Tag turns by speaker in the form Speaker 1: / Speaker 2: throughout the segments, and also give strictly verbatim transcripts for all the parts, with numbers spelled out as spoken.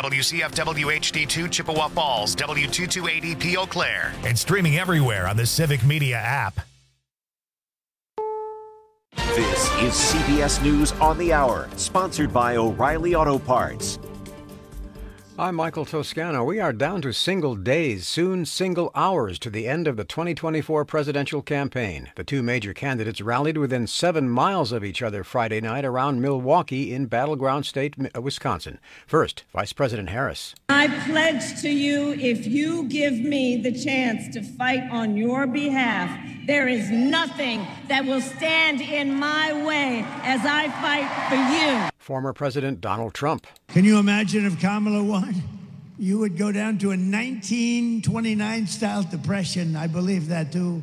Speaker 1: W C F W H D two Chippewa Falls, W two two eighty P Eau Claire.
Speaker 2: And streaming everywhere on the Civic Media app.
Speaker 3: This is C B S News on the Hour, sponsored by O'Reilly Auto Parts.
Speaker 4: I'm Michael Toscano. We are down to single days, soon single hours to the end of the twenty twenty-four presidential campaign. The two major candidates rallied within seven miles of each other Friday night around Milwaukee in battleground state Wisconsin. First, Vice President Harris.
Speaker 5: I pledge to you, if you give me the chance to fight on your behalf, there is nothing that will stand in my way as I fight for you.
Speaker 4: Former President Donald Trump.
Speaker 6: Can you imagine if Kamala won? You would go down to a nineteen twenty-nine style depression. I believe that too.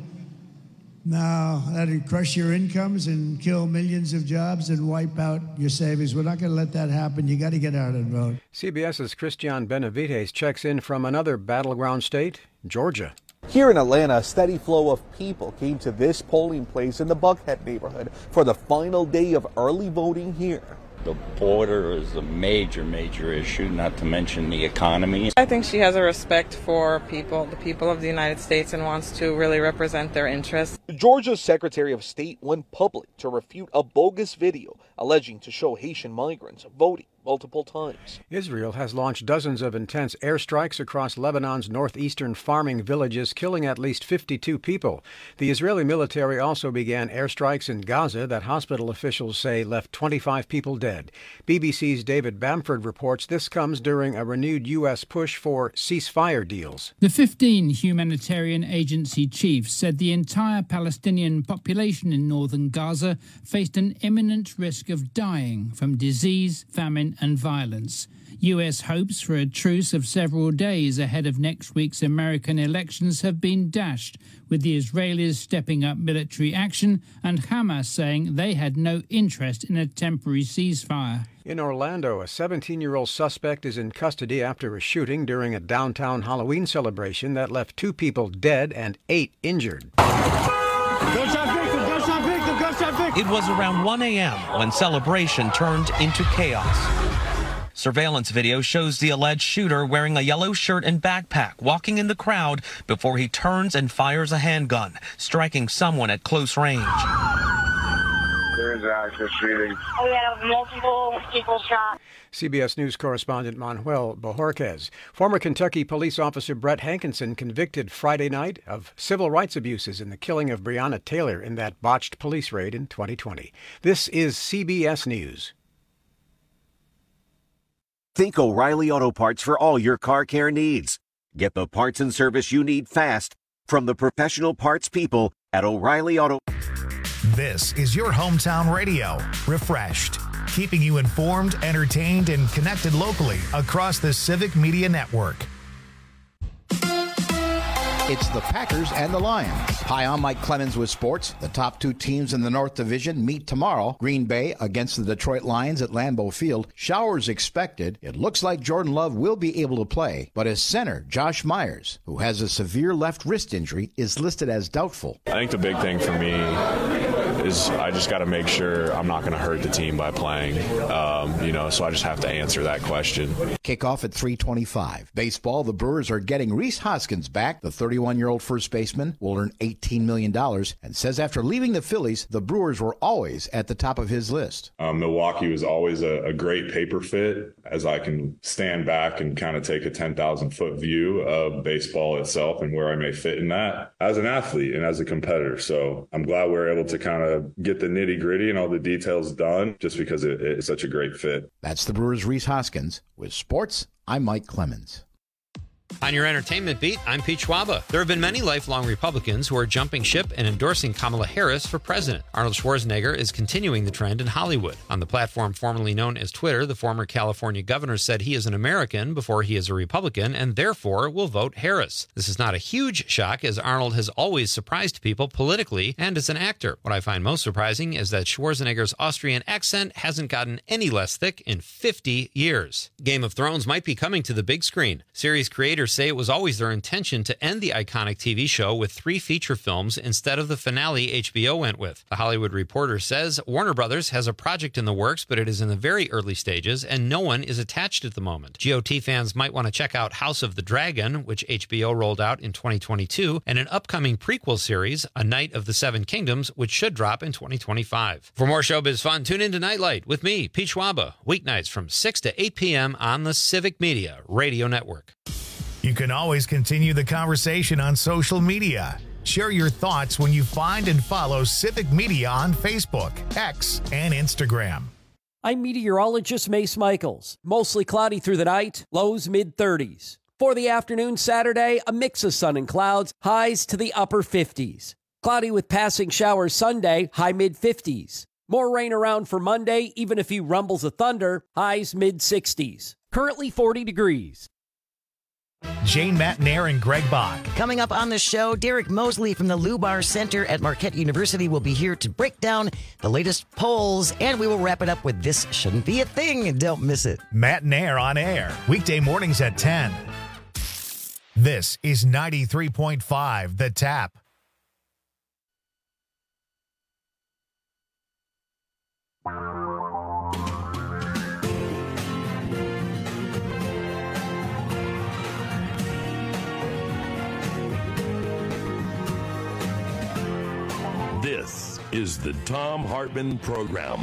Speaker 6: No, that'd crush your incomes and kill millions of jobs and wipe out your savings. We're not going to let that happen. You got to get out and vote.
Speaker 4: CBS's Christian Benavides checks in from another battleground state, Georgia.
Speaker 7: Here in Atlanta, a steady flow of people came to this polling place in the Buckhead neighborhood for the final day of early voting here.
Speaker 8: The border is a major, major issue, not to mention the economy.
Speaker 9: I think she has a respect for people, the people of the United States, and wants to really represent their interests.
Speaker 7: Georgia's Secretary of State went public to refute a bogus video alleging to show Haitian migrants voting multiple times.
Speaker 4: Israel has launched dozens of intense airstrikes across Lebanon's northeastern farming villages, killing at least fifty-two people. The Israeli military also began airstrikes in Gaza that hospital officials say left twenty-five people dead. B B C's David Bamford reports this comes during a renewed U S push for ceasefire deals.
Speaker 10: The fifteen humanitarian agency chiefs said the entire Palestinian population in northern Gaza faced an imminent risk of dying from disease, famine, and violence. U S hopes for a truce of several days ahead of next week's American elections have been dashed, with the Israelis stepping up military action and Hamas saying they had no interest in a temporary ceasefire.
Speaker 4: In Orlando, a seventeen-year-old suspect is in custody after a shooting during a downtown Halloween celebration that left two people dead and eight injured.
Speaker 11: Gunshot victim, gunshot victim, gunshot victim. It was around one a.m. when celebration turned into chaos. Surveillance video shows the alleged shooter wearing a yellow shirt and backpack walking in the crowd before he turns and fires a handgun, striking someone at close range.
Speaker 12: There is an active shooting.
Speaker 13: We have multiple people shot.
Speaker 4: C B S News correspondent Manuel Bojorquez. Former Kentucky police officer Brett Hankinson convicted Friday night of civil rights abuses in the killing of Breonna Taylor in that botched police raid in twenty twenty. This is C B S News.
Speaker 3: Think O'Reilly Auto Parts for all your car care needs. Get the parts and service you need fast from the professional parts people at O'Reilly Auto.
Speaker 2: This is your hometown radio, refreshed, keeping you informed, entertained, and connected locally across the Civic Media Network.
Speaker 14: It's the Packers and the Lions. Hi, I'm Mike Clemens with sports. The top two teams in the North Division meet tomorrow. Green Bay against the Detroit Lions at Lambeau Field. Showers expected. It looks like Jordan Love will be able to play, but his center, Josh Myers, who has a severe left wrist injury, is listed as doubtful.
Speaker 15: I think the big thing for me is I just got to make sure I'm not going to hurt the team by playing, um, you know, so I just have to answer that question.
Speaker 14: Kickoff at three twenty-five. Baseball, the Brewers are getting Rhys Hoskins back. The thirty-one-year-old first baseman will earn eighteen million dollars and says after leaving the Phillies, the Brewers were always at the top of his list.
Speaker 15: Um, Milwaukee was always a, a great paper fit, as I can stand back and kind of take a ten thousand foot view of baseball itself and where I may fit in that as an athlete and as a competitor. So I'm glad we're able to kind of get the nitty gritty and all the details done just because it, it's such a great fit.
Speaker 14: That's the Brewers' Rhys Hoskins. With sports, I'm Mike Clemens.
Speaker 16: On your entertainment beat, I'm Pete Schwaba. There have been many lifelong Republicans who are jumping ship and endorsing Kamala Harris for president. Arnold Schwarzenegger is continuing the trend in Hollywood. On the platform formerly known as Twitter, the former California governor said he is an American before he is a Republican and therefore will vote Harris. This is not a huge shock, as Arnold has always surprised people politically and as an actor. What I find most surprising is that Schwarzenegger's Austrian accent hasn't gotten any less thick in fifty years. Game of Thrones might be coming to the big screen. Series creator creators say it was always their intention to end the iconic T V show with three feature films instead of the finale H B O went with. The Hollywood Reporter says Warner Brothers has a project in the works, but it is in the very early stages, and no one is attached at the moment. G O T fans might want to check out House of the Dragon, which H B O rolled out in twenty twenty-two, and an upcoming prequel series, A Knight of the Seven Kingdoms, which should drop in twenty twenty-five. For more showbiz fun, tune in to Nightlight with me, Pete Schwaba, weeknights from six to eight p.m. on the Civic Media Radio Network.
Speaker 2: You can always continue the conversation on social media. Share your thoughts when you find and follow Civic Media on Facebook, X, and Instagram.
Speaker 17: I'm meteorologist Mace Michaels. Mostly cloudy through the night, lows mid thirties. For the afternoon Saturday, a mix of sun and clouds, highs to the upper fifties. Cloudy with passing showers Sunday, high mid fifties. More rain around for Monday, even a few rumbles of thunder, highs mid sixties. Currently forty degrees.
Speaker 2: Jane Matnair and Greg Bach.
Speaker 18: Coming up on the show, Derek Mosley from the Lubar Center at Marquette University will be here to break down the latest polls, and we will wrap it up with This Shouldn't Be a Thing. Don't miss it.
Speaker 2: Matnair on air, weekday mornings at ten. This is ninety-three point five The Tap.
Speaker 19: This is the Thom Hartmann Program.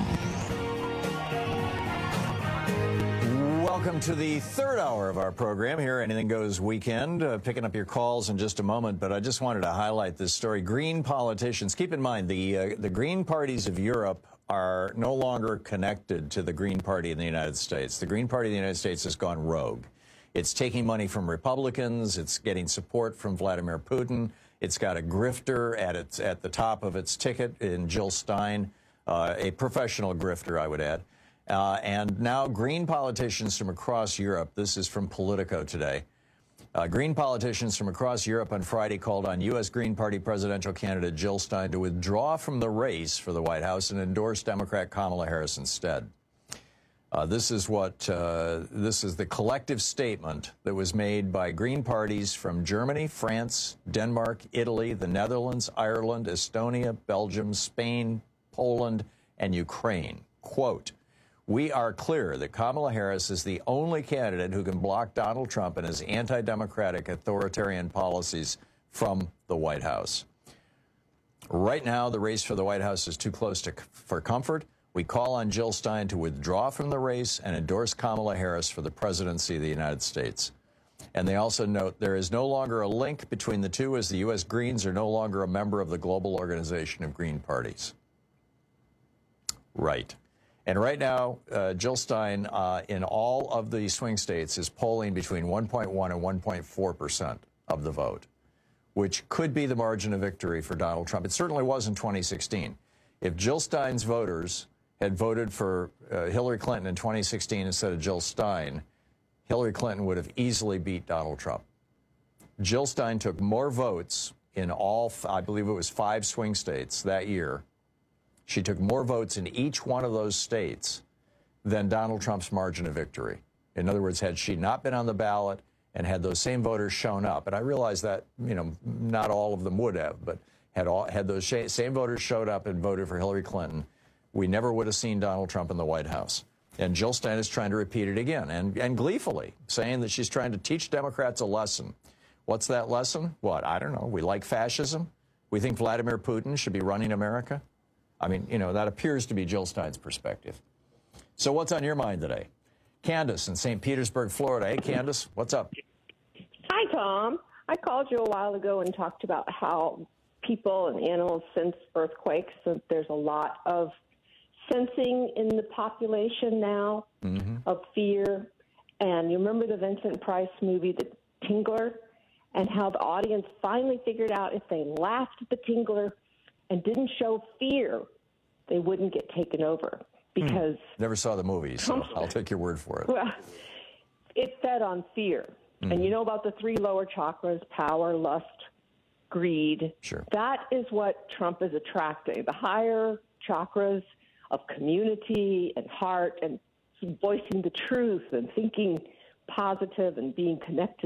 Speaker 20: Welcome to the third hour of our program here, Anything Goes Weekend. Uh, picking up your calls in just a moment, but I just wanted to highlight this story. Green politicians, keep in mind, the, uh, the Green parties of Europe are no longer connected to the Green Party in the United States. The Green Party in the United States has gone rogue. It's taking money from Republicans. It's getting support from Vladimir Putin. It's got a grifter at its at the top of its ticket in Jill Stein, uh, a professional grifter, I would add. Uh, and now Green politicians from across Europe, this is from Politico today, uh, Green politicians from across Europe on Friday called on U S Green Party presidential candidate Jill Stein to withdraw from the race for the White House and endorse Democrat Kamala Harris instead. Uh, this is what uh, this is the collective statement that was made by Green parties from Germany, France, Denmark, Italy, the Netherlands, Ireland, Estonia, Belgium, Spain, Poland, and Ukraine. Quote, "We are clear that Kamala Harris is the only candidate who can block Donald Trump and his anti-democratic authoritarian policies from the White House. Right now, the race for the White House is too close to, for comfort. We call on Jill Stein to withdraw from the race and endorse Kamala Harris for the presidency of the United States." And they also note there is no longer a link between the two, as the U S Greens are no longer a member of the global organization of Green parties. Right. And right now, uh, Jill Stein, uh, in all of the swing states, is polling between one point one and one point four percent of the vote, which could be the margin of victory for Donald Trump. It certainly was in twenty sixteen. If Jill Stein's voters had voted for uh, Hillary Clinton in twenty sixteen instead of Jill Stein, Hillary Clinton would have easily beat Donald Trump. Jill Stein took more votes in all, I believe it was five swing states that year. She took more votes in each one of those states than Donald Trump's margin of victory. In other words, had she not been on the ballot and had those same voters shown up, and I realize that, you know, not all of them would have, but had all, had those same voters showed up and voted for Hillary Clinton, we never would have seen Donald Trump in the White House. And Jill Stein is trying to repeat it again, and, and gleefully, saying that she's trying to teach Democrats a lesson. What's that lesson? What? I don't know. We like fascism? We think Vladimir Putin should be running America? I mean, you know, that appears to be Jill Stein's perspective. So what's on your mind today? Candace in Saint Petersburg, Florida. Hey, Candace, what's up?
Speaker 21: Hi, Tom. I called you a while ago and talked about how people and animals sense earthquakes. So there's a lot of sensing in the population now mm-hmm. of fear. And you remember the Vincent Price movie, The Tingler, and how the audience finally figured out if they laughed at the Tingler and didn't show fear, they wouldn't get taken over. Because
Speaker 20: hmm. Never saw the movie, so I'll take your word for it.
Speaker 21: Well, it fed on fear. Mm. And you know about the three lower chakras, power, lust, greed.
Speaker 20: Sure.
Speaker 21: That is what Trump is attracting. The higher chakras of community and heart and voicing the truth and thinking positive and being connected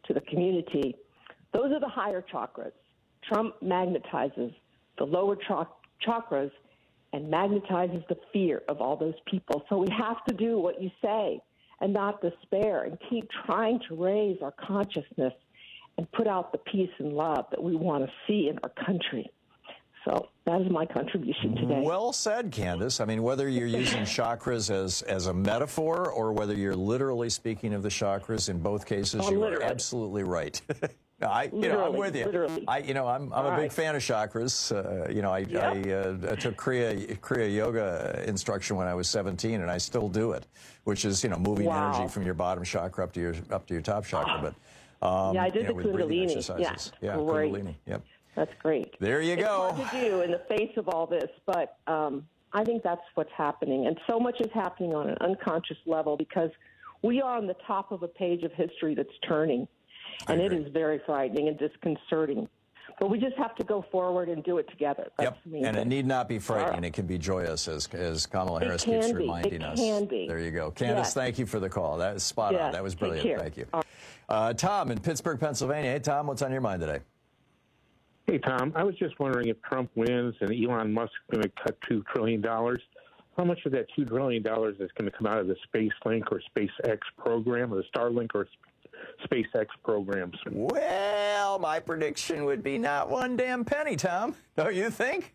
Speaker 21: to the community. Those are the higher chakras. Trump magnetizes the lower ch- chakras and magnetizes the fear of all those people. So we have to do what you say and not despair and keep trying to raise our consciousness and put out the peace and love that we want to see in our country. So that is my contribution today.
Speaker 20: Well said, Candace. I mean, whether you're using chakras as, as a metaphor or whether you're literally speaking of the chakras, in both cases,
Speaker 21: Oh,
Speaker 20: you
Speaker 21: literally.
Speaker 20: are absolutely right. I, you know, I'm
Speaker 21: Literally,
Speaker 20: with you.
Speaker 21: literally.
Speaker 20: I, you know, I'm, I'm a
Speaker 21: All
Speaker 20: big
Speaker 21: right.
Speaker 20: fan of chakras. Uh, you know, I,
Speaker 21: Yep.
Speaker 20: I, uh, I took Kriya, Kriya Yoga instruction when I was seventeen, and I still do it, which is, you know, moving
Speaker 21: Wow.
Speaker 20: energy from your bottom chakra up to your up to your top chakra. But um,
Speaker 21: Yeah, I did
Speaker 20: you know,
Speaker 21: the
Speaker 20: with breathing
Speaker 21: Kundalini.
Speaker 20: exercises.
Speaker 21: Yeah,
Speaker 20: yeah,
Speaker 21: great.
Speaker 20: Kundalini. Yep.
Speaker 21: That's great.
Speaker 20: There you
Speaker 21: it's
Speaker 20: go.
Speaker 21: hard to do in the face of all this, but um, I think that's what's happening. And so much is happening on an unconscious level because we are on the top of a page of history that's turning. And it is very frightening and disconcerting. But we just have to go forward and do it together. That's
Speaker 20: Yep,
Speaker 21: the main
Speaker 20: and it
Speaker 21: thing.
Speaker 20: need not be frightening.
Speaker 21: All right.
Speaker 20: It can be joyous, as as Kamala
Speaker 21: It
Speaker 20: Harris
Speaker 21: can
Speaker 20: keeps
Speaker 21: be.
Speaker 20: reminding
Speaker 21: It
Speaker 20: us.
Speaker 21: can be.
Speaker 20: There you go. Candace,
Speaker 21: Yes.
Speaker 20: thank you for the call. That was spot on.
Speaker 21: Yes,
Speaker 20: That was
Speaker 21: take
Speaker 20: brilliant.
Speaker 21: care.
Speaker 20: Thank you. Uh, Tom in Pittsburgh, Pennsylvania. Hey, Tom, what's on your mind today?
Speaker 1: Hey, Tom, I was just wondering if Trump wins and Elon Musk is going to cut two trillion dollars, how much of that two trillion dollars is going to come out of the SpaceLink or SpaceX program, or the Starlink or SpaceX programs?
Speaker 20: Well, my prediction would be not one damn penny, Tom. Don't you think?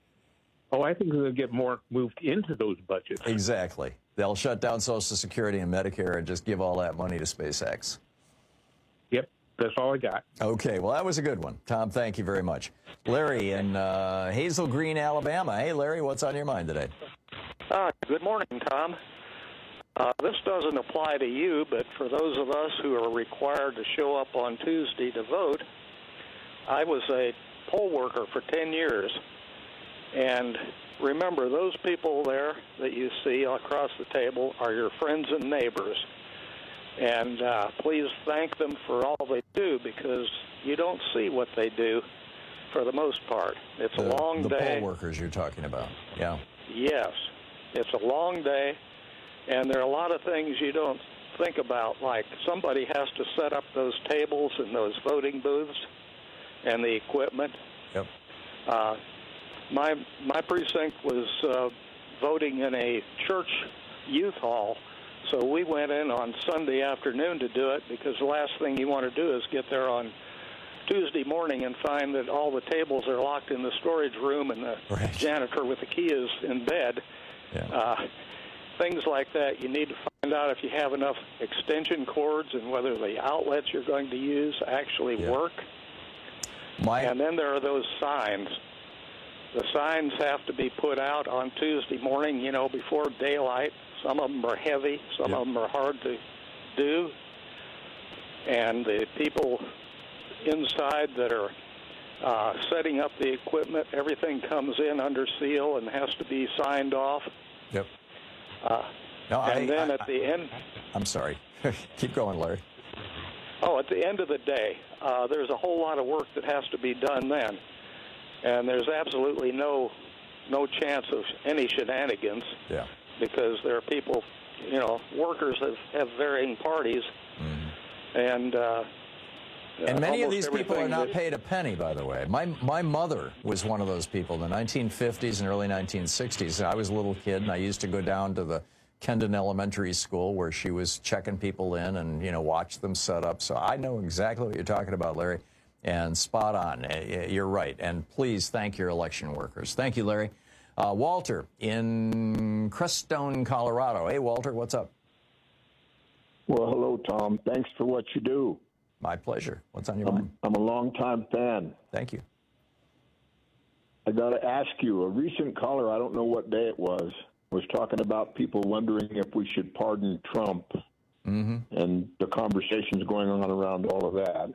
Speaker 1: Oh, I think it'll get more moved into those budgets.
Speaker 20: Exactly. They'll shut down Social Security and Medicare and just give all that money to SpaceX.
Speaker 1: Yep, that's all I got.
Speaker 20: Okay, well, that was a good one. Tom, thank you very much. Larry in uh, Hazel Green, Alabama. Hey, Larry, what's on your mind today?
Speaker 22: Uh, good morning, Tom. Uh, this doesn't apply to you, but for those of us who are required to show up on Tuesday to vote, I was a poll worker for ten years. And remember, those people there that you see across the table are your friends and neighbors. And uh, please thank them for all they do, because you don't see what they do for the most part. It's
Speaker 20: The,
Speaker 22: a long
Speaker 20: the
Speaker 22: day.
Speaker 20: poll workers you're talking about. Yeah.
Speaker 22: Yes, it's a long day, and there are a lot of things you don't think about, like somebody has to set up those tables and those voting booths and the equipment.
Speaker 20: Yep.
Speaker 22: Uh, my my precinct was uh, voting in a church youth hall, so we went in on Sunday afternoon to do it, because the last thing you want to do is get there on Tuesday morning and find that all the tables are locked in the storage room and the
Speaker 20: right.
Speaker 22: janitor with the key is in bed.
Speaker 20: Yeah.
Speaker 22: Uh, things like that, you need to find out if you have enough extension cords and whether the outlets you're going to use actually
Speaker 20: Yeah.
Speaker 22: work.
Speaker 20: My...
Speaker 22: And then there are those signs. The signs have to be put out on Tuesday morning, you know, before daylight. Some of them are heavy. Some
Speaker 20: Yep.
Speaker 22: of them are hard to do. And the people inside that are uh, setting up the equipment, everything comes in under seal and has to be signed off.
Speaker 20: Yep.
Speaker 22: Uh,
Speaker 20: No,
Speaker 22: and
Speaker 20: I-
Speaker 22: then
Speaker 20: I-
Speaker 22: at the end,
Speaker 20: I'm sorry. Keep going, Larry.
Speaker 22: oh, at the end of the day, uh, there's a whole lot of work that has to be done then, and there's absolutely no no chance of any shenanigans.
Speaker 20: Yeah.
Speaker 22: Because there are people, you know, workers have, have varying parties,
Speaker 20: Mm-hmm.
Speaker 22: and uh,
Speaker 20: And many of
Speaker 22: almost
Speaker 20: these people are
Speaker 22: everything
Speaker 20: not
Speaker 22: that-
Speaker 20: paid a penny, by the way. My my mother was one of those people in the nineteen fifties and early nineteen sixties. I was a little kid, and I used to go down to the Kendon Elementary School where she was checking people in and, you know, watch them set up. So I know exactly what you're talking about, Larry, and spot on. Uh, You're right. And please thank your election workers. Thank you, Larry. Uh, Walter in Crestone, Colorado. Hey, Walter, what's up?
Speaker 23: Well, hello, Tom. Thanks for what you do.
Speaker 20: My pleasure. What's on your
Speaker 23: I'm,
Speaker 20: mind?
Speaker 23: I'm a longtime fan.
Speaker 20: Thank you.
Speaker 23: I got to ask you, a recent caller, I don't know what day it was, was talking about people wondering if we should pardon Trump,
Speaker 20: mm-hmm.
Speaker 23: and the conversations going on around all of that.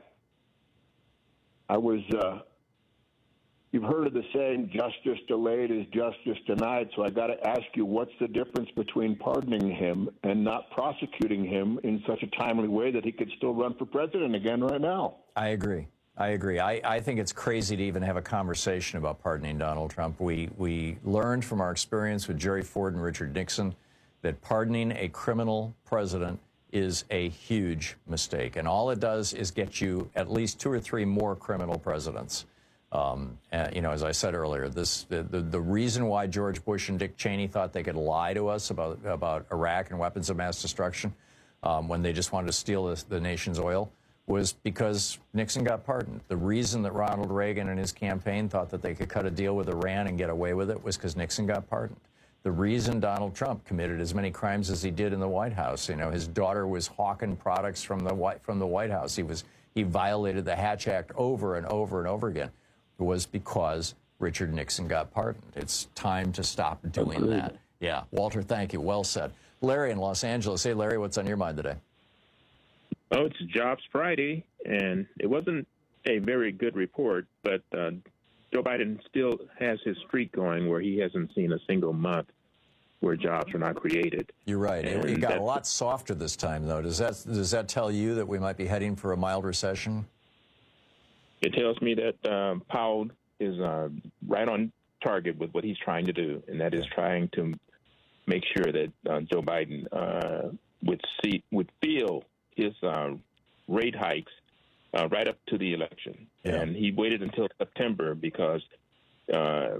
Speaker 23: I was, uh, you've heard of the saying, justice delayed is justice denied, so I got to ask you, what's the difference between pardoning him and not prosecuting him in such a timely way that he could still run for president again right now?
Speaker 20: I agree. I agree. I, I think it's crazy to even have a conversation about pardoning Donald Trump. We we learned from our experience with Jerry Ford and Richard Nixon that pardoning a criminal president is a huge mistake. And all it does is get you at least two or three more criminal presidents. Um, uh, you know, as I said earlier, this the, the, the reason why George Bush and Dick Cheney thought they could lie to us about, about Iraq and weapons of mass destruction um, when they just wanted to steal this, the nation's oil was because Nixon got pardoned. The reason that Ronald Reagan and his campaign thought that they could cut a deal with Iran and get away with it was because Nixon got pardoned. The reason Donald Trump committed as many crimes as he did in the White House, you know, his daughter was hawking products from the White, from the White House. He was he violated the Hatch Act over and over and over again. It was because Richard Nixon got pardoned. It's time to stop doing Agreed. that. Yeah, Walter, thank you. Well said. Larry in Los Angeles. Hey, Larry, what's on your mind today?
Speaker 5: Oh, it's Jobs Friday, and it wasn't a very good report, but uh, Joe Biden still has his streak going where he hasn't seen a single month where jobs are not created.
Speaker 20: You're right.
Speaker 5: And
Speaker 20: it got a lot softer this time, though. Does that does that tell you that we might be heading for a mild recession?
Speaker 5: It tells me that um, Powell is uh, right on target with what he's trying to do, and that is trying to make sure that uh, Joe Biden uh, would see would feel his uh, rate hikes uh, right up to the election. Yeah. And he waited until September because uh,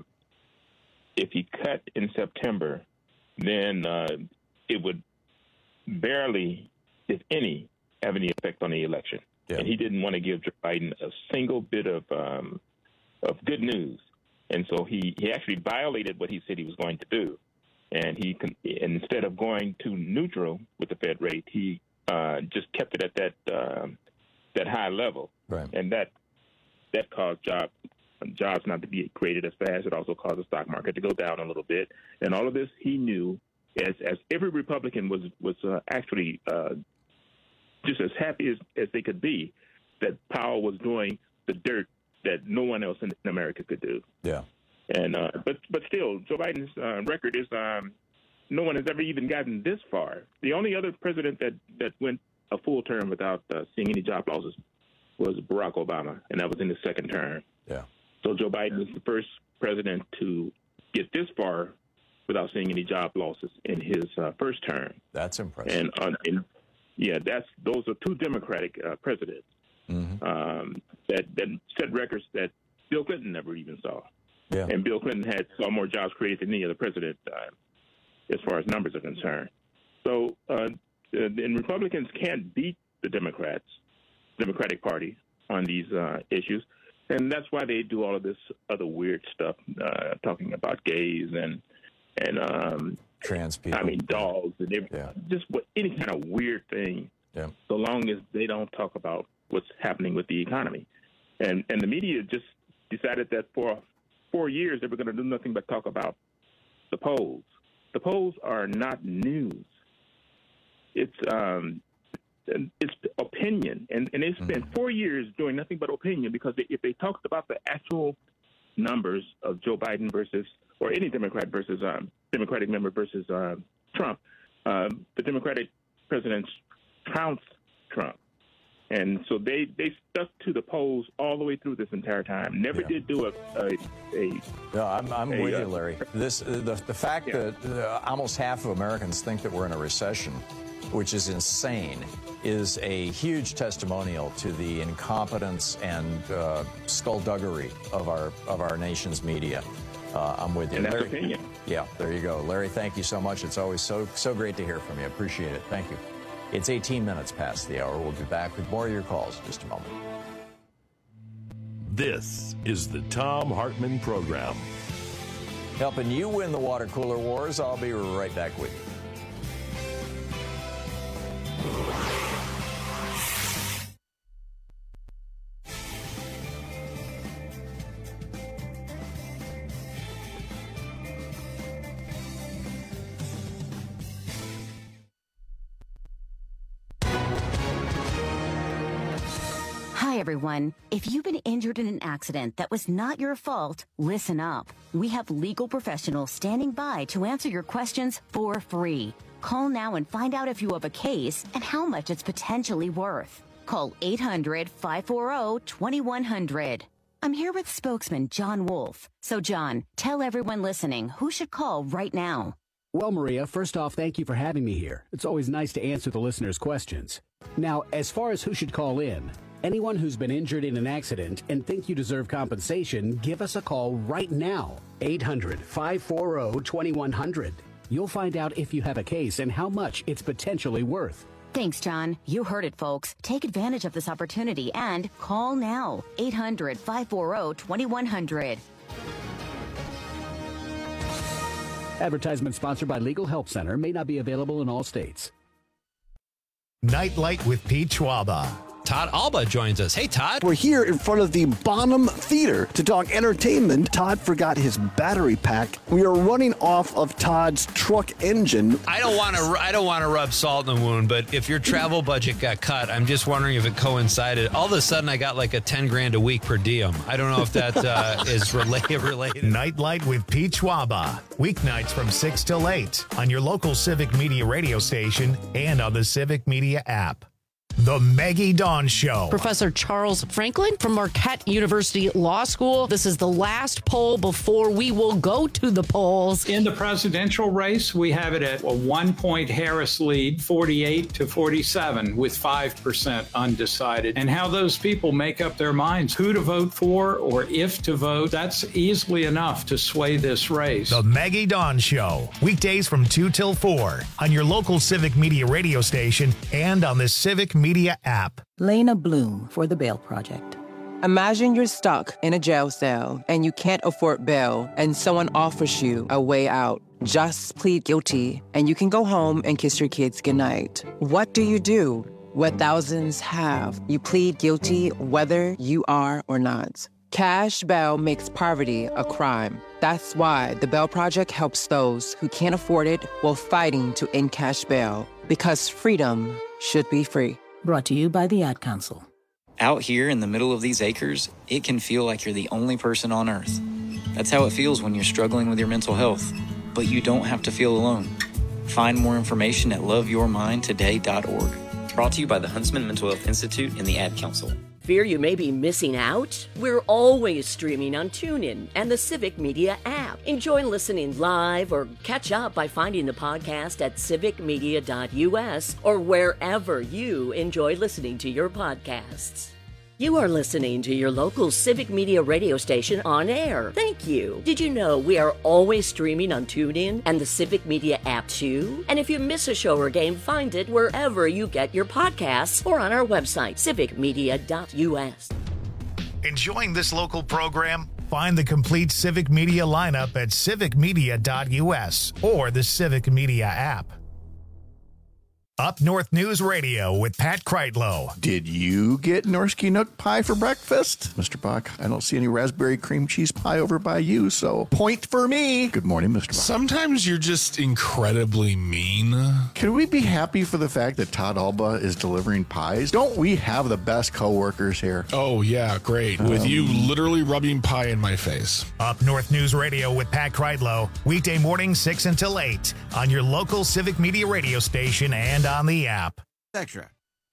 Speaker 5: if he cut in September, then uh, it would barely, if any, have any effect on the election. Yeah. And he didn't want to give Joe Biden a single bit of um, of good news. And so he, he actually violated what he said he was going to do. And he con- instead of going to neutral with the Fed rate, he uh, just kept it at that uh, that high level.
Speaker 20: Right.
Speaker 5: And that that caused job, jobs not to be created as fast. It also caused the stock market to go down a little bit. And all of this he knew, as as every Republican was, was uh, actually uh, just as happy as, as they could be, that Powell was doing the dirt that no one else in America could do.
Speaker 20: Yeah.
Speaker 5: And uh, but but still, Joe Biden's uh, record is um, no one has ever even gotten this far. The only other president that, that went a full term without uh, seeing any job losses was Barack Obama, and that was in his second term.
Speaker 20: Yeah.
Speaker 5: So Joe Biden is the first president to get this far without seeing any job losses in his uh, first term.
Speaker 20: That's impressive.
Speaker 5: And, uh, and yeah, that's those are two Democratic uh, presidents
Speaker 20: mm-hmm.
Speaker 5: um, that that set records that Bill Clinton never even saw.
Speaker 20: Yeah.
Speaker 5: And Bill Clinton had saw more jobs created than any other president, uh, as far as numbers are concerned. So, uh, and Republicans can't beat the Democrats, Democratic Party, on these uh, issues, and that's why they do all of this other weird stuff, uh, talking about gays and and um,
Speaker 20: trans people.
Speaker 5: I mean, dogs and everything.
Speaker 20: Yeah.
Speaker 5: Just what, any kind of weird thing.
Speaker 20: Yeah.
Speaker 5: So long as they don't talk about what's happening with the economy, and and the media just decided that for four years they were going to do nothing but talk about the polls. The polls are not news. It's um, it's opinion, and and they spent mm-hmm. four years doing nothing but opinion because they, if they talked about the actual numbers of Joe Biden versus or any Democrat versus um, Democratic member versus uh, Trump, um, the Democratic presidents trounced Trump. And so they, they stuck to the polls all the way through this entire time. Never yeah. did do a a. a
Speaker 20: no, I'm, I'm
Speaker 5: a,
Speaker 20: with
Speaker 5: uh,
Speaker 20: you, Larry. This uh, the the fact yeah. that uh, almost half of Americans think that we're in a recession, which is insane, is a huge testimonial to the incompetence and uh, skullduggery of our of our nation's media. Uh, I'm with you,
Speaker 5: and that's
Speaker 20: Larry.
Speaker 5: Opinion.
Speaker 20: Yeah, there you go, Larry. Thank you so much. It's always so so great to hear from you. Appreciate it. Thank you. It's eighteen minutes past the hour. We'll be back with more of your calls in just a moment.
Speaker 19: This is the Thom Hartmann Program.
Speaker 20: Helping you win the water cooler wars. I'll be right back with you.
Speaker 6: Hi, everyone. If you've been injured in an accident that was not your fault, listen up. We have legal professionals standing by to answer your questions for free. Call now and find out if you have a case and how much it's potentially worth. Call eight hundred, five four zero, two one zero zero. I'm here with spokesman John Wolf. So, John, tell everyone listening who should call right now.
Speaker 7: Well, Maria, first off, thank you for having me here. It's always nice to answer the listeners' questions. Now, as far as who should call in, anyone who's been injured in an accident and think you deserve compensation, give us a call right now. eight hundred, five four zero, two one zero zero. You'll find out if you have a case and how much it's potentially worth.
Speaker 6: Thanks, John. You heard it, folks. Take advantage of this opportunity and call now. eight hundred, five four zero, two one zero zero.
Speaker 7: Advertisement sponsored by Legal Help Center. May not be available in all states.
Speaker 2: Nightlight with Pete Schwaba.
Speaker 16: Todd Alba joins us. Hey, Todd.
Speaker 8: We're here in front of the Bonham Theater to talk entertainment. Todd forgot his battery pack. We are running off of Todd's truck engine.
Speaker 16: I don't want to. I don't want to rub salt in the wound, but if your travel budget got cut, I'm just wondering if it coincided. All of a sudden, I got like a ten grand a week per diem. I don't know if that uh, is related. Related.
Speaker 2: Nightlight with Pete Schwaba. Weeknights from six till eight on your local Civic Media radio station and on the Civic Media app. The Maggie Dawn Show.
Speaker 9: Professor Charles Franklin from Marquette University Law School. This is the last poll before we will go to the polls.
Speaker 24: In the presidential race, we have it at a one-point Harris lead, forty-eight to forty-seven, with five percent undecided. And how those people make up their minds who to vote for or if to vote, that's easily enough to sway this race.
Speaker 2: The Maggie Dawn Show. Weekdays from two till four on your local Civic Media radio station and on the Civic Media app.
Speaker 25: Lena Bloom for the Bail Project. Imagine you're stuck in a jail cell and you can't afford bail and someone offers you a way out. Just plead guilty and you can go home and kiss your kids goodnight. What do you do? What thousands have. You plead guilty whether you are or not. Cash bail makes poverty a crime. That's why the Bail Project helps those who can't afford it while fighting to end cash bail. Because freedom should be free. Brought to you by the Ad Council.
Speaker 26: Out here in the middle of these acres, it can feel like you're the only person on Earth. That's how it feels when you're struggling with your mental health. But you don't have to feel alone. Find more information at love your mind today dot org. Brought to you by the Huntsman Mental Health Institute and the Ad Council.
Speaker 27: Fear you may be missing out? We're always streaming on TuneIn and the Civic Media app. Enjoy listening live or catch up by finding the podcast at civic media dot u s or wherever you enjoy listening to your podcasts. You are listening to your local Civic Media radio station on air. Thank you. Did you know we are always streaming on TuneIn and the Civic Media app too? And if you miss a show or game, find it wherever you get your podcasts or on our website, civic media dot u s.
Speaker 2: Enjoying this local program? Find the complete Civic Media lineup at civic media dot u s or the Civic Media app. Up North News Radio with Pat Kreitlow.
Speaker 8: Did you get Norsky Nook pie for breakfast? Mister Bach, I don't see any raspberry cream cheese pie over by you, so point for me. Good morning, Mister Bach.
Speaker 28: Sometimes you're just incredibly mean.
Speaker 8: Can we be happy for the fact that Todd Alba is delivering pies? Don't we have the best coworkers here?
Speaker 28: Oh, yeah, great. Um, with you literally rubbing pie in my face.
Speaker 2: Up North News Radio with Pat Kreitlow. Weekday morning, six until eight on your local Civic Media radio station and on the app.
Speaker 29: Extra.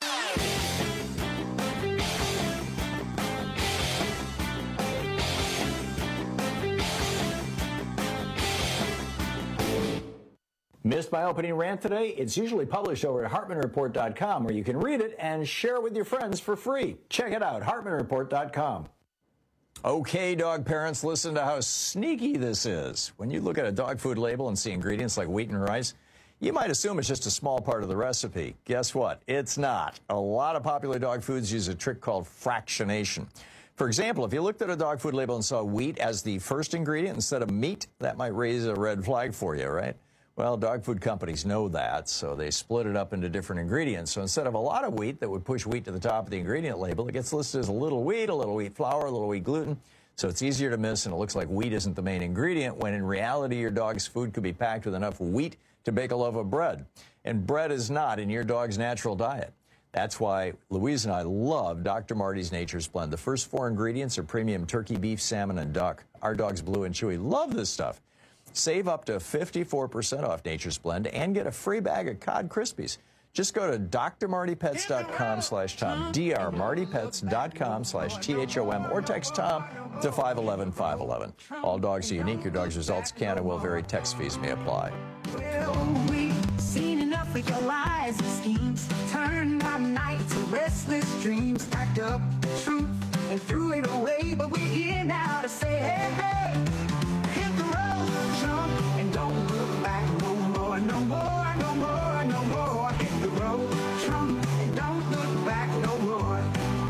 Speaker 20: Missed my opening rant today? It's usually published over at hartman report dot com where you can read it and share it with your friends for free. Check it out, hartman report dot com. Okay, dog parents, listen to how sneaky this is. When you look at a dog food label and see ingredients like wheat and rice, you might assume it's just a small part of the recipe. Guess what? It's not. A lot of popular dog foods use a trick called fractionation. For example, if you looked at a dog food label and saw wheat as the first ingredient instead of meat, that might raise a red flag for you, right? Well, dog food companies know that, so they split it up into different ingredients. So instead of a lot of wheat that would push wheat to the top of the ingredient label, it gets listed as a little wheat, a little wheat flour, a little wheat gluten. So it's easier to miss, and it looks like wheat isn't the main ingredient, when in reality your dog's food could be packed with enough wheat to bake a loaf of bread. And bread is not in your dog's natural diet. That's why Louise and I love Doctor Marty's Nature's Blend. The first four ingredients are premium turkey, beef, salmon, and duck. Our dogs, Blue and Chewy, love this stuff. Save up to fifty-four percent off Nature's Blend and get a free bag of Cod Krispies. Just go to d r marty pets dot com slash Tom, d r marty pets dot com slash T H O M, or text Tom to five one one, five one one. All dogs are unique. Your dog's results can and will vary. Text fees may apply.
Speaker 3: well, we've seen enough of your lies and schemes. Turned our night to restless dreams. Packed up the truth and threw it away. But we're here now to say, hey, hey, hit the road, jump, and don't look back no more, no more, no more, no more. Hit the road, jump, and don't look back no more.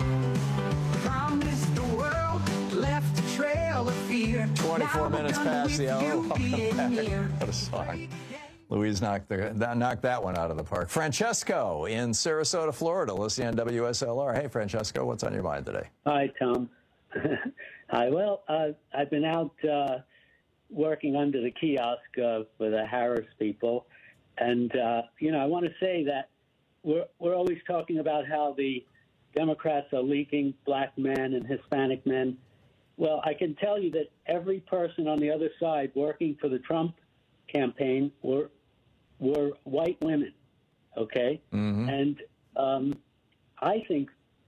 Speaker 3: Promised the world, left a trail of fear.
Speaker 20: twenty-four minutes past the hour. Welcome back. What a song. Louise knocked, the, that, knocked that one out of the park. Francesco in Sarasota, Florida, listening on W S L R. Hey, Francesco, what's on your mind today?
Speaker 4: Hi, Tom. Hi. Well, uh, I've been out uh, working under the kiosk uh, for the Harris people. And, uh, you know, I want to say that we're, we're always talking about how the Democrats are leaking black men and Hispanic men. Well, I can tell you that every person on the other side working for the Trump campaign were were white women, okay? Mm-hmm. And um, I think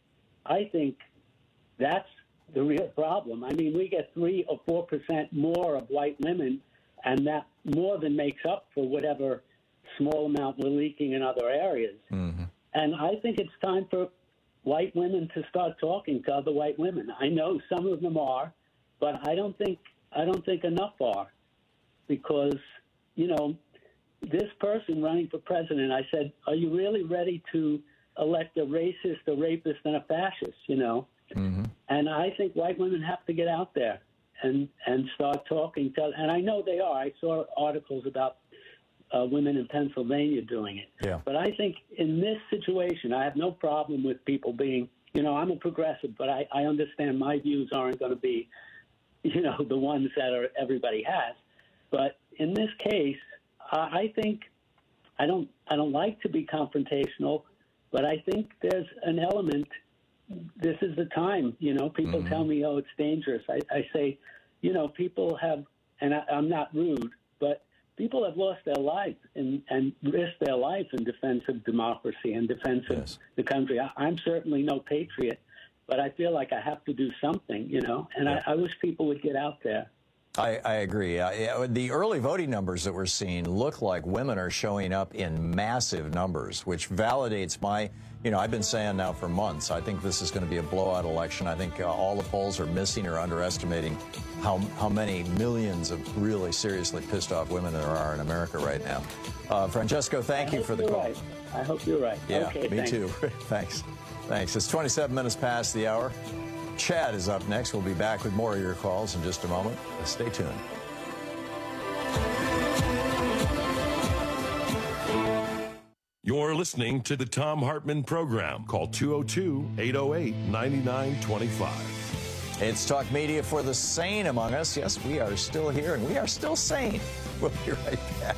Speaker 4: I think that's the real problem. I mean, we get three or four percent more of white women, and that more than makes up for whatever small amount we're leaking in other areas. Mm-hmm. And I think it's time for white women to start talking to other white women. I know some of them are, but I don't think I don't think enough are, because, you know, this person running for president, I said, are you really ready to elect a racist, a rapist, and a fascist, you know? Mm-hmm. And I think white women have to get out there and, and start talking to, and I know they are. I saw articles about uh, women in Pennsylvania doing it. Yeah. But I think in this situation, I have no problem with people being, you know, I'm a progressive, but I, I understand my views aren't going to be, you know, the ones that are everybody has. But in this case, uh, I think I don't I don't like to be confrontational, but I think there's an element. This is the time, you know. People mm-hmm. tell me, "Oh, it's dangerous." I, I say, you know, people have, and I, I'm not rude, but people have lost their life and, and risked their life in defense of democracy and defense yes. of the country. I, I'm certainly no patriot, but I feel like I have to do something, you know. And yeah. I, I wish people would get out there.
Speaker 20: I, I agree. Uh, the early voting numbers that we're seeing look like women are showing up in massive numbers, which validates my, you know, I've been saying now for months, I think this is going to be a blowout election. I think uh, all the polls are missing or underestimating how, how many millions of really seriously pissed off women there are in America right now. Uh, Francesco, thank
Speaker 4: I
Speaker 20: you for the call.
Speaker 4: Right. I hope you're right.
Speaker 20: Yeah,
Speaker 4: okay,
Speaker 20: me
Speaker 4: thanks.
Speaker 20: too. Thanks. Thanks. It's twenty-seven minutes past the hour. Chad is up next. We'll be back with more of your calls in just a moment. Stay tuned.
Speaker 19: You're listening to the Thom Hartmann Program. Call two oh two, eight oh eight, nine nine two five.
Speaker 20: It's Talk Media for the sane among us. Yes, we are still here, and we are still sane. We'll be right back.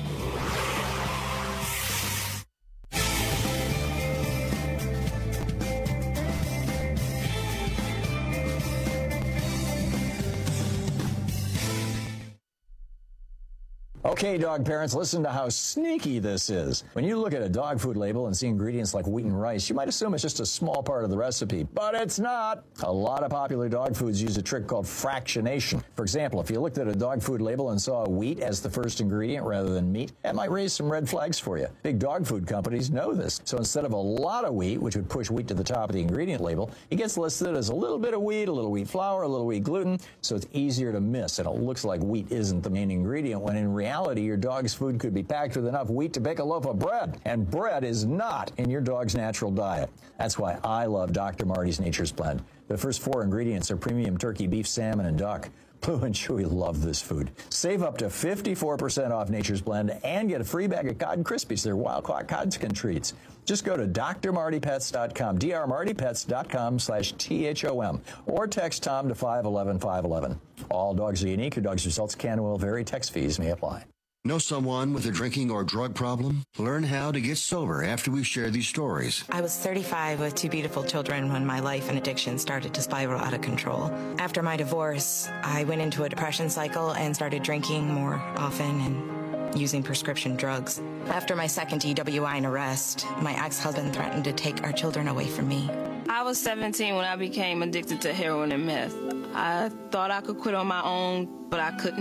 Speaker 20: Okay, dog parents, listen to how sneaky this is. When you look at a dog food label and see ingredients like wheat and rice, you might assume it's just a small part of the recipe, but it's not. A lot of popular dog foods use a trick called fractionation. For example, if you looked at a dog food label and saw wheat as the first ingredient rather than meat, that might raise some red flags for you. Big dog food companies know this. So instead of a lot of wheat, which would push wheat to the top of the ingredient label, it gets listed as a little bit of wheat, a little wheat flour, a little wheat gluten, so it's easier to miss, and it looks like wheat isn't the main ingredient, when in reality, your dog's food could be packed with enough wheat to bake a loaf of bread, and bread is not in your dog's natural diet. That's why I love Doctor Marty's Nature's Blend. The first four ingredients are premium turkey, beef, salmon, and duck. Blue and Chewy love this food. Save up to fifty-four percent off Nature's Blend and get a free bag of Cod Krispies. They're wild-caught Codskin treats. Just go to D R Marty Pets dot com, D R Marty Pets dot com slash T H O M, or text Tom to five one one, five one one. All dogs are unique. Your dog's results can and will vary. Text fees may apply.
Speaker 10: Know someone with a drinking or drug problem? Learn how to get sober after we share these stories.
Speaker 11: I was thirty-five with two beautiful children when my life and addiction started to spiral out of control. After my divorce, I went into a depression cycle and started drinking more often and using prescription drugs. After my second D W I and arrest, my ex-husband threatened to take our children away from me.
Speaker 12: I was seventeen when I became addicted to heroin and meth. I thought I could quit on my own, but I couldn't.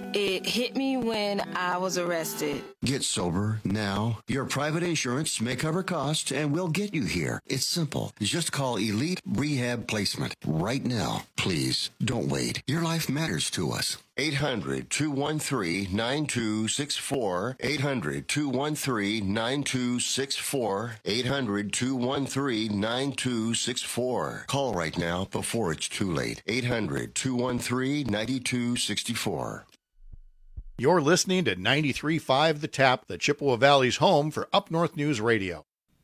Speaker 12: It hit me when I was arrested.
Speaker 10: Get sober now. Your private insurance may cover costs and we'll get you here. It's simple. Just call Elite Rehab Placement right now. Please don't wait. Your life matters to us. eight hundred, two one three, nine two six four. eight hundred, two one three, nine two six four. eight hundred, two one three, nine two six four. Call right now before it's too late. eight hundred, two one three, nine two six four.
Speaker 1: You're listening to ninety-three point five The Tap, the Chippewa Valley's home for Up North News Radio.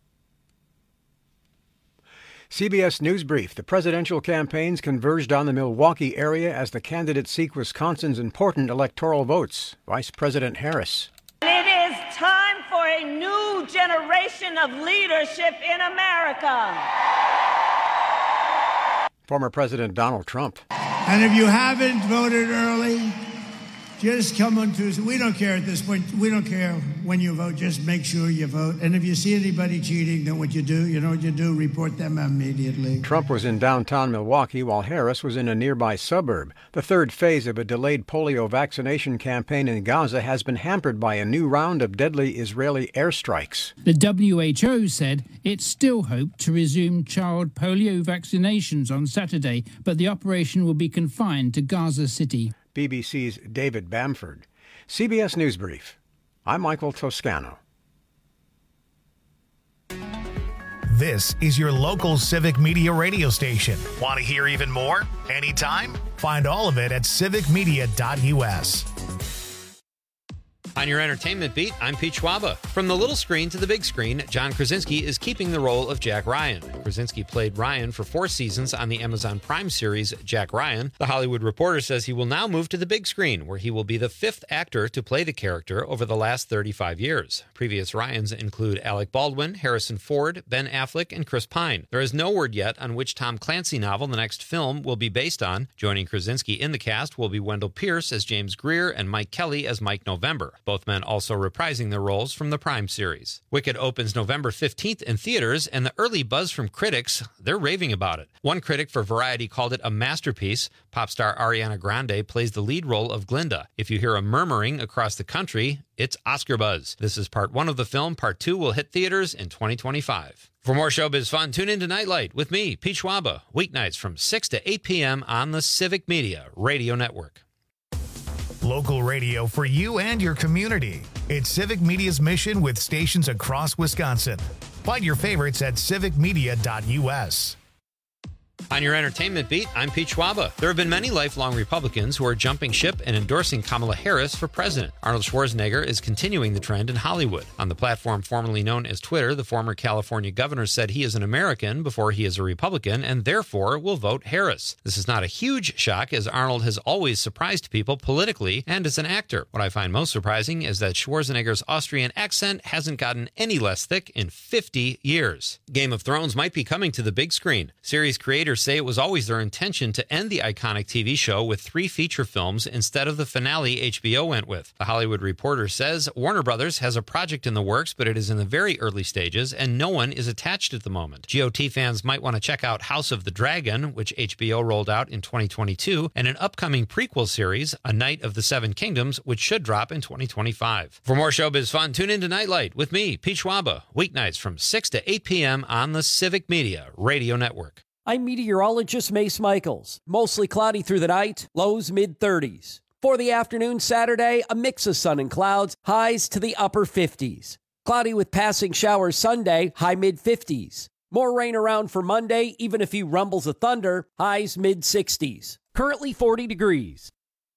Speaker 13: C B S News Brief. The presidential campaigns converged on the Milwaukee area as the candidates seek Wisconsin's important electoral votes. Vice President Harris.
Speaker 14: It is time for a new generation of leadership in America.
Speaker 13: Former President Donald Trump.
Speaker 15: And if you haven't voted early, just come on Tuesday. We don't care at this point. We don't care when you vote. Just make sure you vote. And if you see anybody cheating, then what you do, you know what you do? Report them immediately.
Speaker 13: Trump was in downtown Milwaukee while Harris was in a nearby suburb. The third phase of a delayed polio vaccination campaign in Gaza has been hampered by a new round of deadly Israeli airstrikes.
Speaker 17: The W H O said it still hoped to resume child polio vaccinations on Saturday, but the operation will be confined to Gaza City.
Speaker 13: B B C's David Bamford. C B S News Brief. I'm Michael Toscano.
Speaker 2: This is your local Civic Media radio station. Want to hear even more? Anytime? Find all of it at civic media dot u s.
Speaker 16: On your entertainment beat, I'm Pete Schwaba. From the little screen to the big screen, John Krasinski is keeping the role of Jack Ryan. Krasinski played Ryan for four seasons on the Amazon Prime series Jack Ryan. The Hollywood Reporter says he will now move to the big screen, where he will be the fifth actor to play the character over the last thirty-five years. Previous Ryans include Alec Baldwin, Harrison Ford, Ben Affleck, and Chris Pine. There is no word yet on which Tom Clancy novel the next film will be based on. Joining Krasinski in the cast will be Wendell Pierce as James Greer and Mike Kelly as Mike November. Both men also reprising their roles from the Prime series. Wicked opens November fifteenth in theaters, and the early buzz from critics, they're raving about it. One critic for Variety called it a masterpiece. Pop star Ariana Grande plays the lead role of Glinda. If you hear a murmuring across the country, it's Oscar buzz. This is part one of the film. Part two will hit theaters in twenty twenty-five. For more showbiz fun, tune in to Nightlight with me, Pete Schwaba, weeknights from six to eight p.m. on the Civic Media Radio Network.
Speaker 2: Local radio for you and your community. It's Civic Media's mission with stations across Wisconsin. Find your favorites at civic media dot u s.
Speaker 16: On your entertainment beat, I'm Pete Schwaba. There have been many lifelong Republicans who are jumping ship and endorsing Kamala Harris for president. Arnold Schwarzenegger is continuing the trend in Hollywood. On the platform formerly known as Twitter, the former California governor said he is an American before he is a Republican and therefore will vote Harris. This is not a huge shock, as Arnold has always surprised people politically and as an actor. What I find most surprising is that Schwarzenegger's Austrian accent hasn't gotten any less thick in fifty years. Game of Thrones might be coming to the big screen. Series creators say it was always their intention to end the iconic T V show with three feature films instead of the finale H B O went with. The Hollywood Reporter says Warner Brothers has a project in the works, but it is in the very early stages and no one is attached at the moment. G O T fans might want to check out House of the Dragon, which H B O rolled out in twenty twenty-two, and an upcoming prequel series, A Knight of the Seven Kingdoms, which should drop in twenty twenty-five. For more showbiz fun, tune in to Nightlight with me, Pete Schwaba, weeknights from six to eight p.m. on the Civic Media Radio Network.
Speaker 18: I'm meteorologist Mace Michaels. Mostly cloudy through the night, lows mid thirties. For the afternoon Saturday, a mix of sun and clouds, highs to the upper fifties. Cloudy with passing showers Sunday, high mid fifties. More rain around for Monday, even a few rumbles of thunder, highs mid sixties. Currently forty degrees.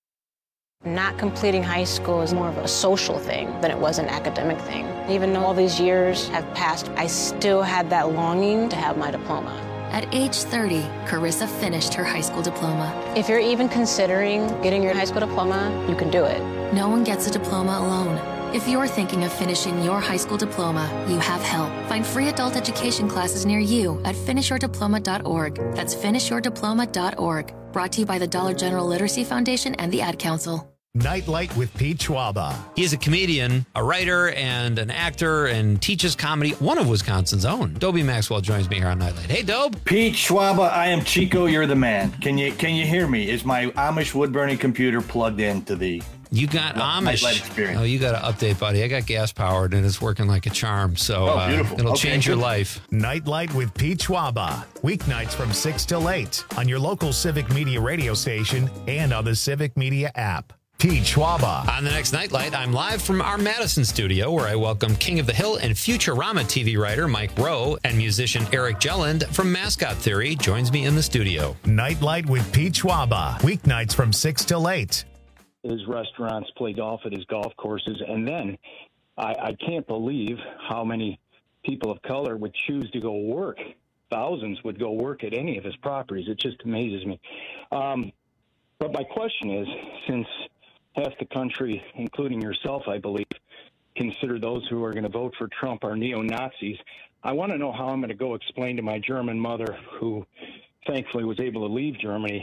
Speaker 21: Not completing high school is more of a social thing than it was an academic thing. Even though all these years have passed, I still had that longing to have my diploma.
Speaker 22: At age thirty, Carissa finished her high school diploma.
Speaker 21: If you're even considering getting your high school diploma, you can do it.
Speaker 22: No one gets a diploma alone. If you're thinking of finishing your high school diploma, you have help. Find free adult education classes near you at finish your diploma dot org. That's finish your diploma dot org. Brought to you by the Dollar General Literacy Foundation and the Ad Council.
Speaker 2: Nightlight with Pete Schwaba.
Speaker 16: He is a comedian, a writer, and an actor, and teaches comedy. One of Wisconsin's own. Dobie Maxwell joins me here on Nightlight. Hey, Dobe.
Speaker 29: Pete Schwaba, I am Chico. You're the man. Can you can you hear me? Is my Amish wood burning computer plugged into the
Speaker 16: You got Amish.
Speaker 5: Nightlight experience.
Speaker 16: Oh, you got to update, buddy. I got gas powered and it's working like a charm. So
Speaker 5: Oh,
Speaker 16: uh,
Speaker 5: beautiful.
Speaker 16: it'll
Speaker 5: Okay,
Speaker 16: change your
Speaker 5: good.
Speaker 16: life.
Speaker 2: Nightlight with Pete Schwaba. Weeknights from six till eight on your local Civic Media radio station and on the Civic Media app. Pete Schwaba.
Speaker 16: On the next Nightlight, I'm live from our Madison studio where I welcome King of the Hill and Futurama T V writer Mike Rowe and musician Eric Jelland from Mascot Theory joins me in the studio.
Speaker 2: Nightlight with Pete Schwaba. Weeknights from six till eight.
Speaker 6: His restaurants, play golf at his golf courses, and then I, I can't believe how many people of color would choose to go work. Thousands would go work at any of his properties. It just amazes me. Um, but my question is, since half the country, including yourself, I believe, consider those who are going to vote for Trump are neo-Nazis, I want to know how I'm going to go explain to my German mother, who thankfully was able to leave Germany.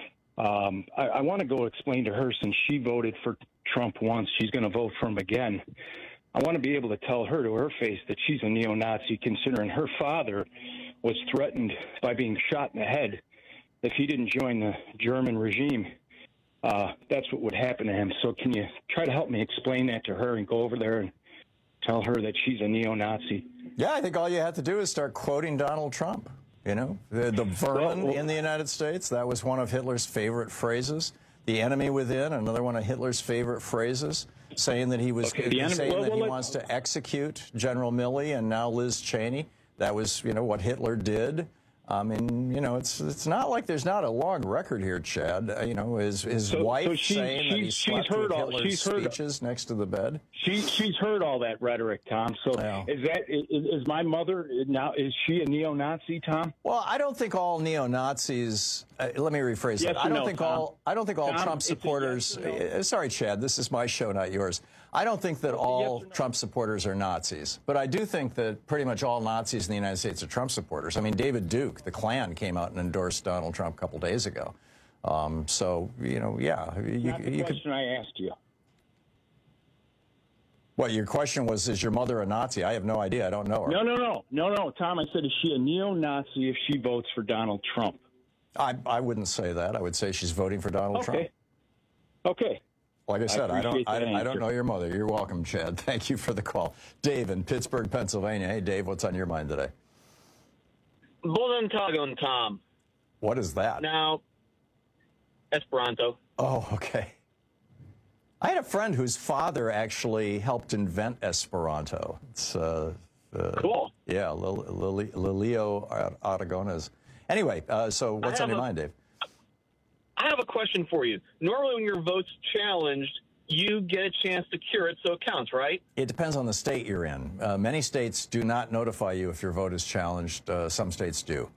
Speaker 6: Um, I, I want to go explain to her, since she voted for Trump once, she's going to vote for him again. I want to be able to tell her to her face that she's a neo-Nazi, considering her father was threatened by being shot in the head if he didn't join the German regime. Uh, that's what would happen to him. So can you try to help me explain that to her and go over there and tell her that she's a neo-Nazi?
Speaker 20: Yeah, I think all you have to do is start quoting Donald Trump. You know, the, the vermin
Speaker 6: Well, well,
Speaker 20: in the United States, that was one of Hitler's favorite phrases. The enemy within, another one of Hitler's favorite phrases, saying that he was
Speaker 6: Okay, the enemy-
Speaker 20: saying
Speaker 6: well,
Speaker 20: that
Speaker 6: well,
Speaker 20: he
Speaker 6: let-
Speaker 20: wants to execute General Milley and now Liz Cheney. That was, you know, what Hitler did. I mean, you know, it's it's not like there's not a long record here, Chad. Uh, you know, his his
Speaker 6: So-
Speaker 20: wife
Speaker 6: so she-
Speaker 20: saying that
Speaker 6: she-
Speaker 20: he
Speaker 6: she's
Speaker 20: slept
Speaker 6: heard
Speaker 20: with
Speaker 6: all-
Speaker 20: Hitler's
Speaker 6: she's heard-
Speaker 20: speeches next to the bed.
Speaker 6: She she's heard all that rhetoric, Tom. So is that is, is my mother now? Is she a neo-Nazi, Tom?
Speaker 20: Well, I don't think all neo-Nazis. Uh, let me rephrase
Speaker 6: Yes
Speaker 20: that.
Speaker 6: or
Speaker 20: I don't
Speaker 6: no,
Speaker 20: think
Speaker 6: Tom?
Speaker 20: all. I don't think all
Speaker 6: Tom,
Speaker 20: Trump
Speaker 6: it's a yes
Speaker 20: supporters.
Speaker 6: or no.
Speaker 20: uh, sorry, Chad. This is my show, not yours. I don't think that all Trump supporters are Nazis, but I do think that pretty much all Nazis in the United States are Trump supporters. I mean, David Duke, the Klan, came out and endorsed Donald Trump a couple days ago. Um, so you know, yeah, you,
Speaker 6: Not the
Speaker 20: you could.
Speaker 6: question I asked you.
Speaker 20: What your question was? Is your mother a Nazi? I have no idea. I don't know her.
Speaker 6: No, no, no, no, no, Tom. I said, is she a neo-Nazi if she votes for Donald Trump?
Speaker 20: I I wouldn't say that. I would say she's voting for Donald Trump.
Speaker 6: Okay. Okay.
Speaker 20: Like I
Speaker 6: I
Speaker 20: said, I, don't
Speaker 6: appreciate
Speaker 20: I,
Speaker 6: that
Speaker 20: I don't
Speaker 6: answer.
Speaker 20: know your mother. You're welcome, Chad. Thank you for the call. Dave in Pittsburgh, Pennsylvania. Hey, Dave, what's on your mind today?
Speaker 7: Buon tagon, Tom.
Speaker 20: What is that?
Speaker 7: Now, Esperanto.
Speaker 20: Oh, okay. I had a friend whose father actually helped invent Esperanto. It's uh, uh,
Speaker 7: cool.
Speaker 20: Yeah, Lil, Lil, Lilio Aragones. Anyway, uh, so what's
Speaker 7: I
Speaker 20: on your
Speaker 7: have a-
Speaker 20: mind, Dave?
Speaker 7: I have a question for you. Normally, when your vote's challenged, you get a chance to cure it, so it counts, right?
Speaker 20: It depends on the state you're in. Uh, many states do not notify you if your vote is challenged. Uh, some states do.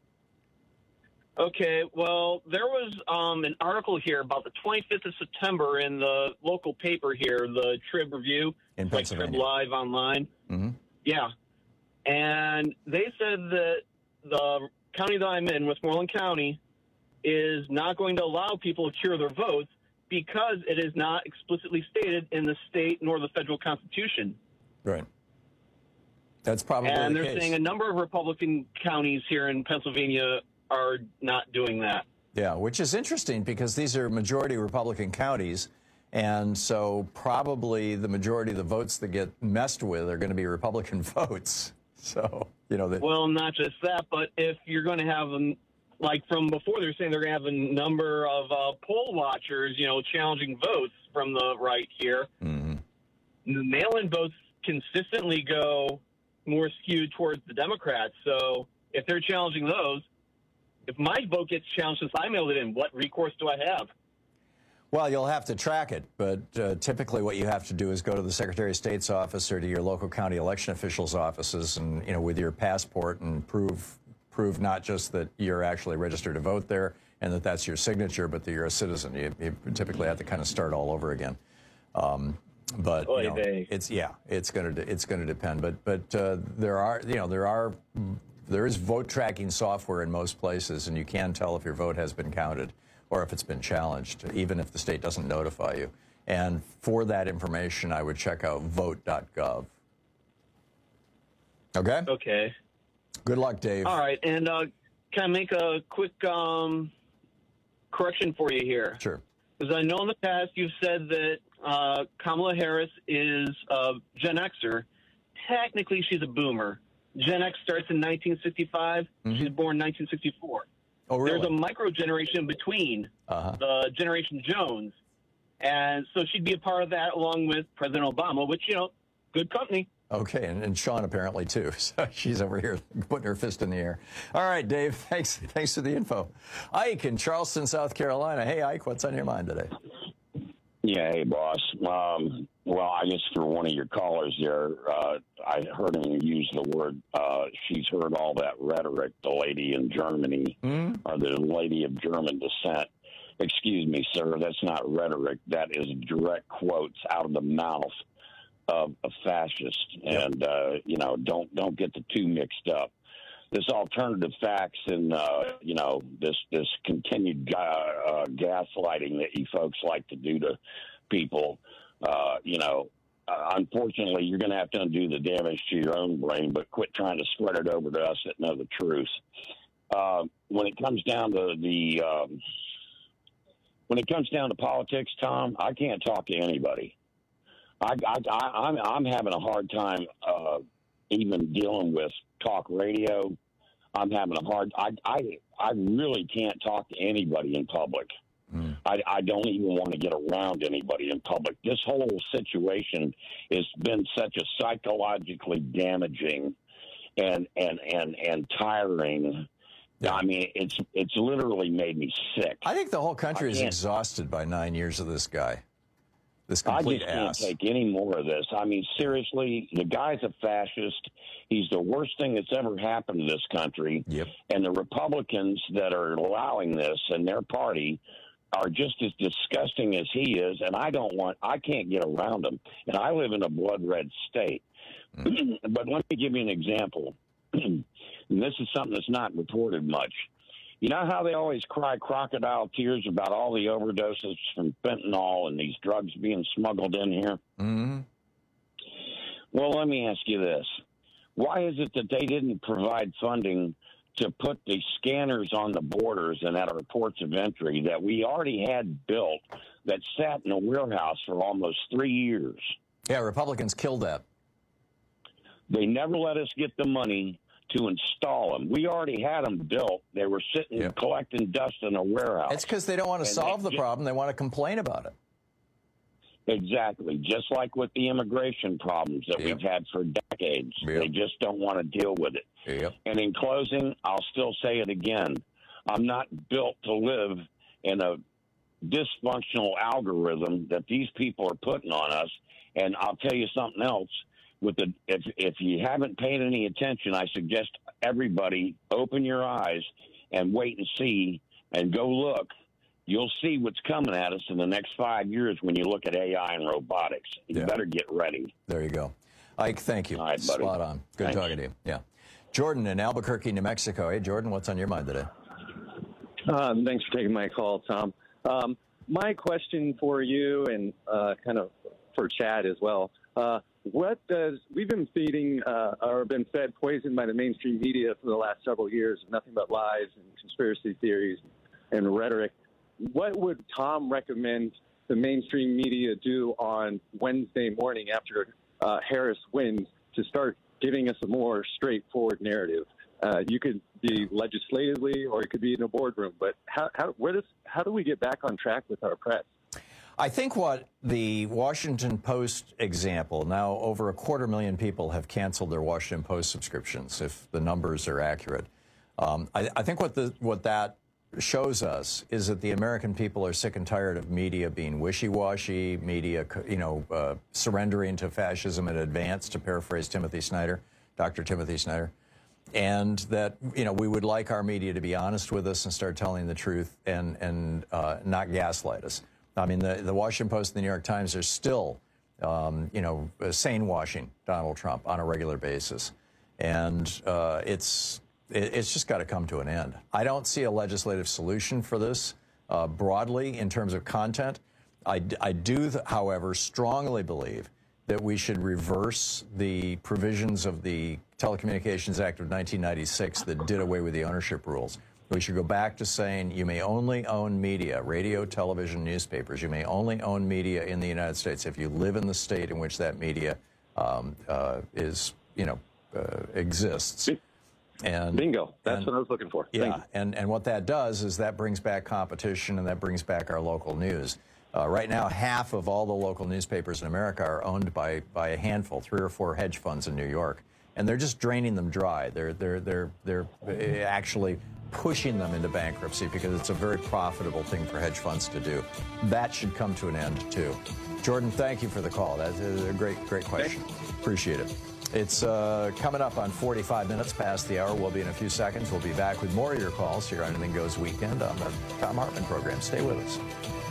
Speaker 7: Okay, well, there was um, an article here about the twenty-fifth of September in the local paper here, the Trib Review.
Speaker 20: In
Speaker 7: It's like Trib
Speaker 20: Pennsylvania.
Speaker 7: Live online.
Speaker 20: Mm-hmm.
Speaker 7: Yeah. And they said that the county that I'm in, Westmoreland County, is not going to allow people to cure their votes because it is not explicitly stated in the state nor the federal constitution.
Speaker 20: Right. That's probably
Speaker 7: And
Speaker 20: the
Speaker 7: they're
Speaker 20: case.
Speaker 7: saying a number of Republican counties here in Pennsylvania are not doing that.
Speaker 20: Yeah, which is interesting because these are majority Republican counties, and so probably the majority of the votes that get messed with are going to be Republican votes. So, you know, that.
Speaker 7: Well, not just that, but if you're going to have them, like from before, they're saying they're going to have a number of uh, poll watchers, you know, challenging votes from the right here.
Speaker 20: Mm-hmm.
Speaker 7: The mail-in votes consistently go more skewed towards the Democrats. So if they're challenging those, if my vote gets challenged since I mailed it in, what recourse do I have?
Speaker 20: Well, you'll have to track it, but uh, typically what you have to do is go to the Secretary of State's office or to your local county election officials' offices, and you know, with your passport, and prove prove not just that you're actually registered to vote there and that that's your signature, but that you're a citizen. You, you typically have to kind of start all over again. Um, but you know, it's yeah, it's going to it's going to depend. But but uh, there are you know there are there is vote tracking software in most places, and you can tell if your vote has been counted or if it's been challenged, even if the state doesn't notify you. And for that information, I would check out vote dot gov. Okay?
Speaker 7: Okay.
Speaker 20: Good luck, Dave.
Speaker 7: All right. And uh, can I make a quick um, correction for you here?
Speaker 20: Sure.
Speaker 7: Because I know in the past you've said that uh, Kamala Harris is a Gen Xer. Technically, she's a boomer. Gen X starts in nineteen sixty-five. Mm-hmm. She's born in nineteen sixty-four.
Speaker 20: Oh, really?
Speaker 7: There's a micro-generation between
Speaker 20: uh-huh.
Speaker 7: the Generation Jones. And so she'd be a part of that along with President Obama, which, you know, good company.
Speaker 20: Okay, and, and Sean apparently too. So she's over here putting her fist in the air. All right, Dave, thanks thanks for the info. Ike in Charleston, South Carolina. Hey, Ike, what's on your mind today?
Speaker 5: Yeah, hey, boss. Um, well, I guess for one of your callers there, uh, I heard him use the word, uh, she's heard all that rhetoric, the lady in Germany, mm-hmm. or the lady of German descent. Excuse me, sir, that's not rhetoric. That is direct quotes out of the mouth of a fascist. Yep. And, uh, you know, don't don't get the two mixed up. This alternative facts and, uh, you know, this, this continued uh, uh, gaslighting that you folks like to do to people, uh, you know, uh, unfortunately, you're going to have to undo the damage to your own brain, but quit trying to spread it over to us that know the truth. Uh, when it comes down to the... Um, When it comes down to politics, Tom, I can't talk to anybody. I, I, I, I'm, I'm having a hard time uh, even dealing with talk radio. I'm having a hard. I, I, I really can't talk to anybody in public. Mm. I, I don't even want to get around anybody in public. This whole situation has been such a psychologically damaging and and and and tiring. Yeah, I mean, it's it's literally made me sick.
Speaker 20: I think the whole country is exhausted by nine years of this guy. This complete
Speaker 5: ass. I
Speaker 20: just
Speaker 5: can't take any more of this. I mean, seriously, the guy's a fascist. He's the worst thing that's ever happened to this country.
Speaker 20: Yep.
Speaker 5: And the Republicans that are allowing this and their party are just as disgusting as he is. And I don't want, I can't get around them. And I live in a blood red state. Mm. But let me give you an example. And this is something that's not reported much. You know how they always cry crocodile tears about all the overdoses from fentanyl and these drugs being smuggled in here?
Speaker 20: Mm-hmm.
Speaker 5: Well, let me ask you this. Why is it that they didn't provide funding to put the scanners on the borders and at our ports of entry that we already had built that sat in a warehouse for almost three years?
Speaker 20: Yeah, Republicans killed that.
Speaker 5: They never let us get the money to install them. We already had them built. They were sitting yep. collecting dust in a warehouse.
Speaker 20: It's because they don't want to
Speaker 5: and
Speaker 20: solve the
Speaker 5: just,
Speaker 20: problem. They want to complain about it.
Speaker 5: Exactly. Just like with the immigration problems that yep. we've had for decades. Yep. They just don't want to deal with it.
Speaker 20: Yep.
Speaker 5: And in closing, I'll still say it again. I'm not built to live in a dysfunctional algorithm that these people are putting on us. And I'll tell you something else. With the if if you haven't paid any attention, I suggest everybody open your eyes and wait and see and go look. You'll see what's coming at us in the next five years when you look at A I and robotics. You yeah. better get ready.
Speaker 20: There you go. Ike, thank you.
Speaker 5: All right, buddy.
Speaker 20: Spot on. Good
Speaker 5: Thanks.
Speaker 20: talking to you. Yeah. Jordan in Albuquerque, New Mexico. Hey, Jordan, what's on your mind today?
Speaker 8: Uh, thanks for taking my call, Tom. Um, my question for you and uh, kind of for Chad as well. Uh, What does we've been feeding uh, or been fed poison by the mainstream media for the last several years, nothing but lies and conspiracy theories and rhetoric. What would Tom recommend the mainstream media do on Wednesday morning after uh, Harris wins to start giving us a more straightforward narrative? Uh, you could be legislatively or it could be in a boardroom, but how, how, where does, how do we get back on track with our press?
Speaker 20: I think what the Washington Post example, now over a quarter million people have canceled their Washington Post subscriptions, if the numbers are accurate. Um, I, I think what the what that shows us is that the American people are sick and tired of media being wishy-washy, media, you know, uh, surrendering to fascism in advance, to paraphrase Timothy Snyder, Doctor Timothy Snyder, and that, you know, we would like our media to be honest with us and start telling the truth and, and uh, not gaslight us. I mean, the, the Washington Post and the New York Times are still, um, you know, sane washing Donald Trump on a regular basis. And uh, it's it, it's just got to come to an end. I don't see a legislative solution for this uh, broadly in terms of content. I, I do, however, strongly believe that we should reverse the provisions of the Telecommunications Act of nineteen ninety-six that did away with the ownership rules We should go back to saying you may only own media, radio, television, newspapers. You may only own media in the United States if you live in the state in which that media um, uh, is, you know, uh, exists. And
Speaker 8: bingo. That's
Speaker 20: and,
Speaker 8: what I was looking for.
Speaker 20: Yeah, and, and what that does is that brings back competition and that brings back our local news. Uh, right now, half of all the local newspapers in America are owned by, by a handful, three or four hedge funds in New York. And they're just draining them dry. They're, they're, they're, they're actually pushing them into bankruptcy because it's a very profitable thing for hedge funds to do. That should come to an end, too. Jordan, thank you for the call. That's a great, great question. Appreciate it. It's uh, coming up on forty-five minutes past the hour. We'll be in a few seconds. We'll be back with more of your calls here on Anything Goes Weekend on the Thom Hartmann program. Stay with us.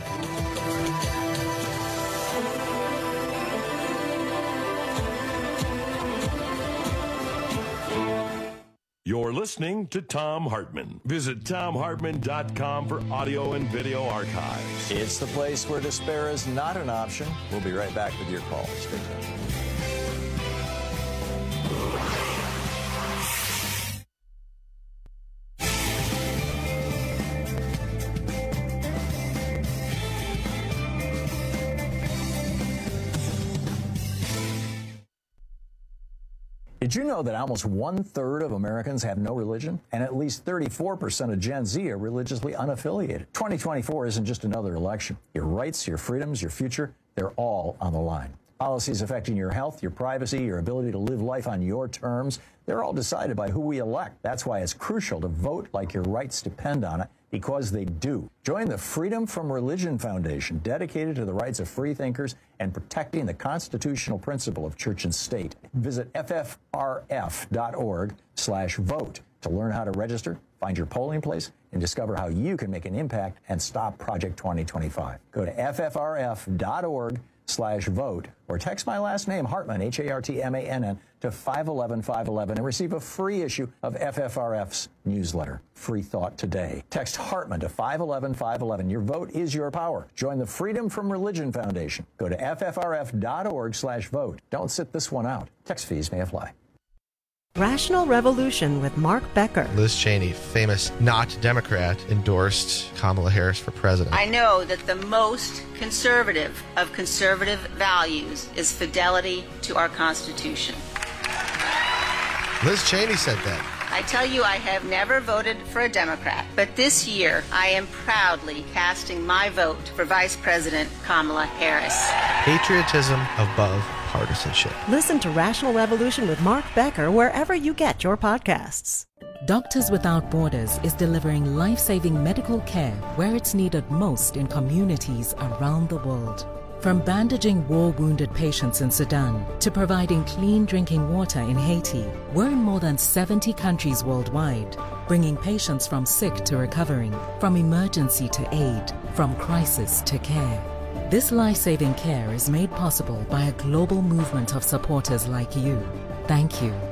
Speaker 19: You're listening to Thom Hartmann. Visit Thom Hartmann dot com for audio and video archives.
Speaker 20: It's the place where despair is not an option. We'll be right back with your calls. Stay tuned. Did you know that almost one-third of Americans have no religion? And at least thirty-four percent of Gen Z are religiously unaffiliated. twenty twenty-four isn't just another election. Your rights, your freedoms, your future, they're all on the line. Policies affecting your health, your privacy, your ability to live life on your terms, they're all decided by who we elect. That's why it's crucial to vote like your rights depend on it, because they do. Join the Freedom from Religion Foundation, dedicated to the rights of free thinkers and protecting the constitutional principle of church and state. Visit F F R F dot org slash vote to learn how to register, find your polling place, and discover how you can make an impact and stop Project twenty twenty-five. Go to F F R F dot org slash vote or text my last name, Hartmann, H A R T M A N N, to five one one five one one and receive a free issue of F F R F's newsletter, Free Thought Today. Text Hartmann to five one one five one one. Your vote is your power. Join the Freedom from Religion Foundation. Go to F F R F dot org slash vote. Don't sit this one out. Text fees may apply.
Speaker 3: Rational Revolution with Mark Becker.
Speaker 9: Liz Cheney, famous not Democrat, endorsed Kamala Harris for president.
Speaker 23: I know that the most conservative of conservative values is fidelity to our Constitution.
Speaker 9: Liz Cheney said that.
Speaker 23: I tell you, I have never voted for a Democrat, but this year I am proudly casting my vote for Vice President Kamala Harris.
Speaker 9: Patriotism above partisanship.
Speaker 3: Listen to Rational Revolution with Mark Becker wherever you get your podcasts.
Speaker 24: Doctors Without Borders is delivering life-saving medical care where it's needed most in communities around the world. From bandaging war-wounded patients in Sudan to providing clean drinking water in Haiti, we're in more than seventy countries worldwide, bringing patients from sick to recovering, from emergency to aid, from crisis to care. This life-saving care is made possible by a global movement of supporters like you. Thank you.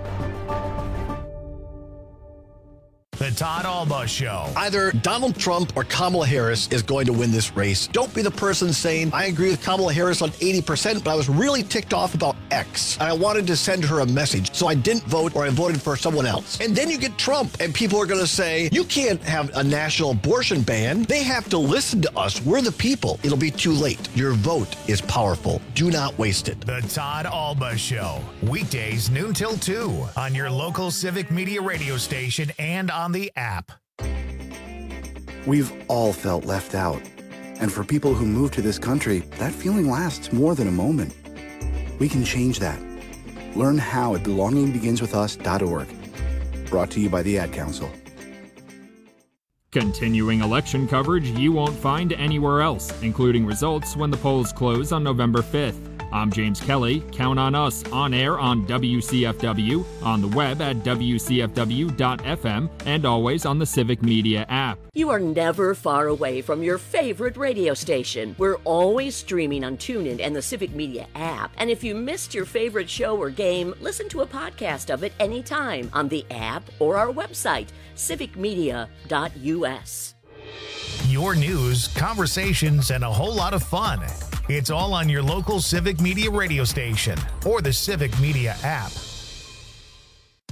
Speaker 2: The Todd Alba Show.
Speaker 25: Either Donald Trump or Kamala Harris is going to win this race. Don't be the person saying, I agree with Kamala Harris on eighty percent, but I was really ticked off about X. And I wanted to send her a message, so I didn't vote or I voted for someone else. And then you get Trump, and people are going to say, you can't have a national abortion ban. They have to listen to us. We're the people. It'll be too late. Your vote is powerful. Do not waste it.
Speaker 2: The Todd Alba Show. Weekdays noon till two on your local Civic Media radio station and on the app.
Speaker 26: We've all felt left out. And for people who move to this country, that feeling lasts more than a moment. We can change that. Learn how at belonging begins with us dot org. Brought to you by the Ad Council.
Speaker 27: Continuing election coverage you won't find anywhere else, including results when the polls close on November fifth. I'm James Kelly. Count on us on air on W C F W, on the web at W C F W dot F M, and always on the Civic Media app.
Speaker 28: You are never far away from your favorite radio station. We're always streaming on TuneIn and the Civic Media app. And if you missed your favorite show or game, listen to a podcast of it anytime on the app or our website, civic media dot U S.
Speaker 2: Your news, conversations, and a whole lot of fun. It's all on your local Civic Media radio station or the Civic Media app.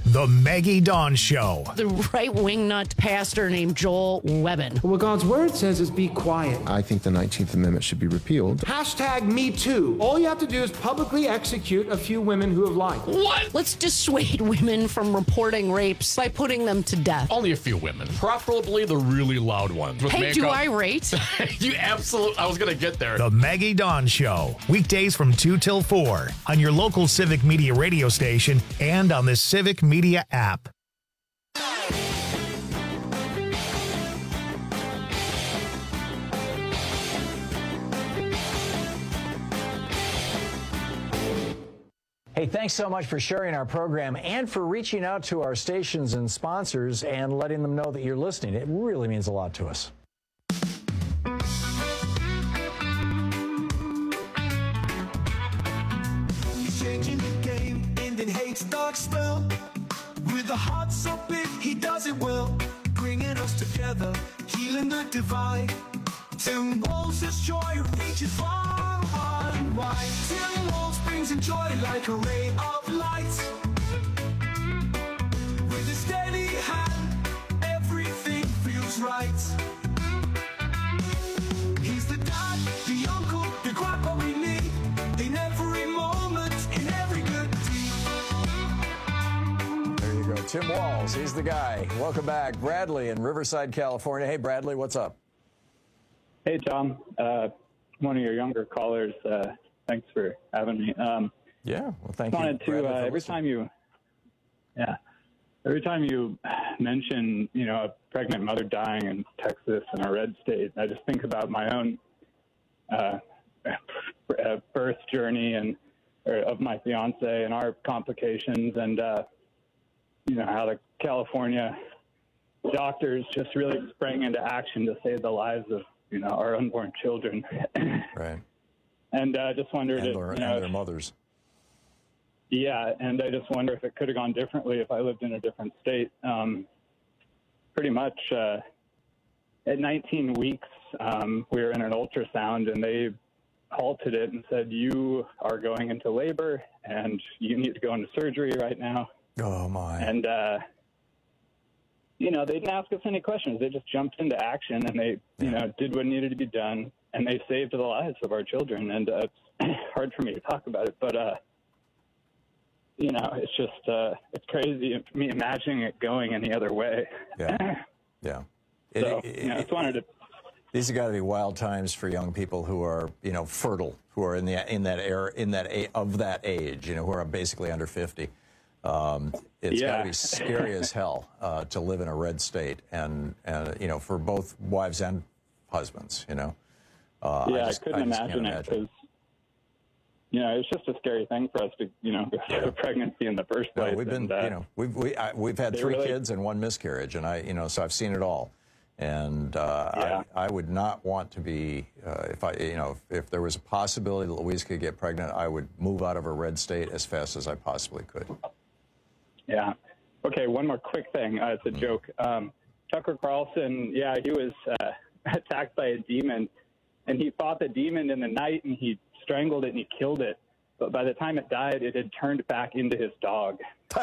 Speaker 2: The Maggie Dawn Show.
Speaker 1: The right-wing nut pastor named Joel Webbin.
Speaker 4: What God's word says is be quiet.
Speaker 10: I think the nineteenth Amendment should be repealed.
Speaker 4: Hashtag Me Too. All you have to do is publicly execute a few women who have lied.
Speaker 1: What? Let's dissuade women from reporting rapes by putting them to death.
Speaker 11: Only a few women, preferably the really loud ones.
Speaker 1: Hey,
Speaker 11: makeup.
Speaker 1: do I rate?
Speaker 11: You absolutely, I was going to get there.
Speaker 2: The Maggie Dawn Show. Weekdays from two till four on your local Civic Media radio station and on the Civic Media app.
Speaker 20: Hey, thanks so much for sharing our program and for reaching out to our stations and sponsors and letting them know that you're listening. It really means a lot to us.
Speaker 12: He's changing the game, ending hate's dark spell. With a heart so big, he does it well. Bringing us together, healing the divide. Tim Walz is joy, reaches far and wide. Tim Walz brings in joy like a ray of light. With a steady hand, everything feels right. He's the dad, the uncle, the grandpa we need. In every moment, in every good deed.
Speaker 20: There you go, Tim Walz, he's the guy. Welcome back. Bradley in Riverside, California. Hey, Bradley, what's up?
Speaker 14: Hey, Tom. Uh, one of your younger callers. Uh, thanks for having me. Um,
Speaker 20: yeah, well, thank
Speaker 14: you.
Speaker 20: Wanted
Speaker 14: to uh, every time you, yeah, every time you mention, you know, a pregnant mother dying in Texas in a red state, I just think about my own uh, birth journey and or of my fiance and our complications, and uh, you know how the California doctors just really sprang into action to save the lives of, you know, our unborn children.
Speaker 20: Right.
Speaker 14: And I uh, just wondered
Speaker 20: and
Speaker 14: if,
Speaker 20: their,
Speaker 14: you know,
Speaker 20: and their mothers.
Speaker 14: Yeah, and I just wonder if it could have gone differently if I lived in a different state. Um, pretty much uh, at nineteen weeks, um, we were in an ultrasound, and they halted it and said, you are going into labor, and you need to go into surgery right now.
Speaker 20: Oh, my.
Speaker 14: And, uh, you know, they didn't ask us any questions. They just jumped into action, and they, you know, did what needed to be done, and they saved the lives of our children. And uh, it's hard for me to talk about it, but, uh, you know, it's just, uh, it's crazy for me imagining it going any other way.
Speaker 20: Yeah, yeah.
Speaker 14: So,
Speaker 20: it, it,
Speaker 14: you know, I just wanted to...
Speaker 20: These have got to be wild times for young people who are, you know, fertile, who are in the in that era, in that a, of that age, you know, who are basically under fifty. Um, it's
Speaker 14: Yeah.
Speaker 20: got to be scary as hell uh, to live in a red state, and, and you know, for both wives and husbands, you know. Uh,
Speaker 14: yeah, I,
Speaker 20: just,
Speaker 14: I couldn't
Speaker 20: I just
Speaker 14: imagine,
Speaker 20: can't
Speaker 14: it because, you know, it's just a scary thing for us to, you know, go through a pregnancy in the first place.
Speaker 20: No, we've been,
Speaker 14: and, uh,
Speaker 20: you know, we've we, I, we've had
Speaker 14: they
Speaker 20: three
Speaker 14: really-
Speaker 20: kids and one miscarriage, and I, you know, so I've seen it all. And uh,
Speaker 14: Yeah.
Speaker 20: I, I would not want to be, uh, if I, you know, if, if there was a possibility that Louise could get pregnant, I would move out of a red state as fast as I possibly could.
Speaker 14: Yeah. Okay, one more quick thing. Uh, it's a joke. Um, Tucker Carlson, yeah, he was uh, attacked by a demon, and he fought the demon in the night, and he strangled it, and he killed it. But by the time it died, it had turned back into his dog.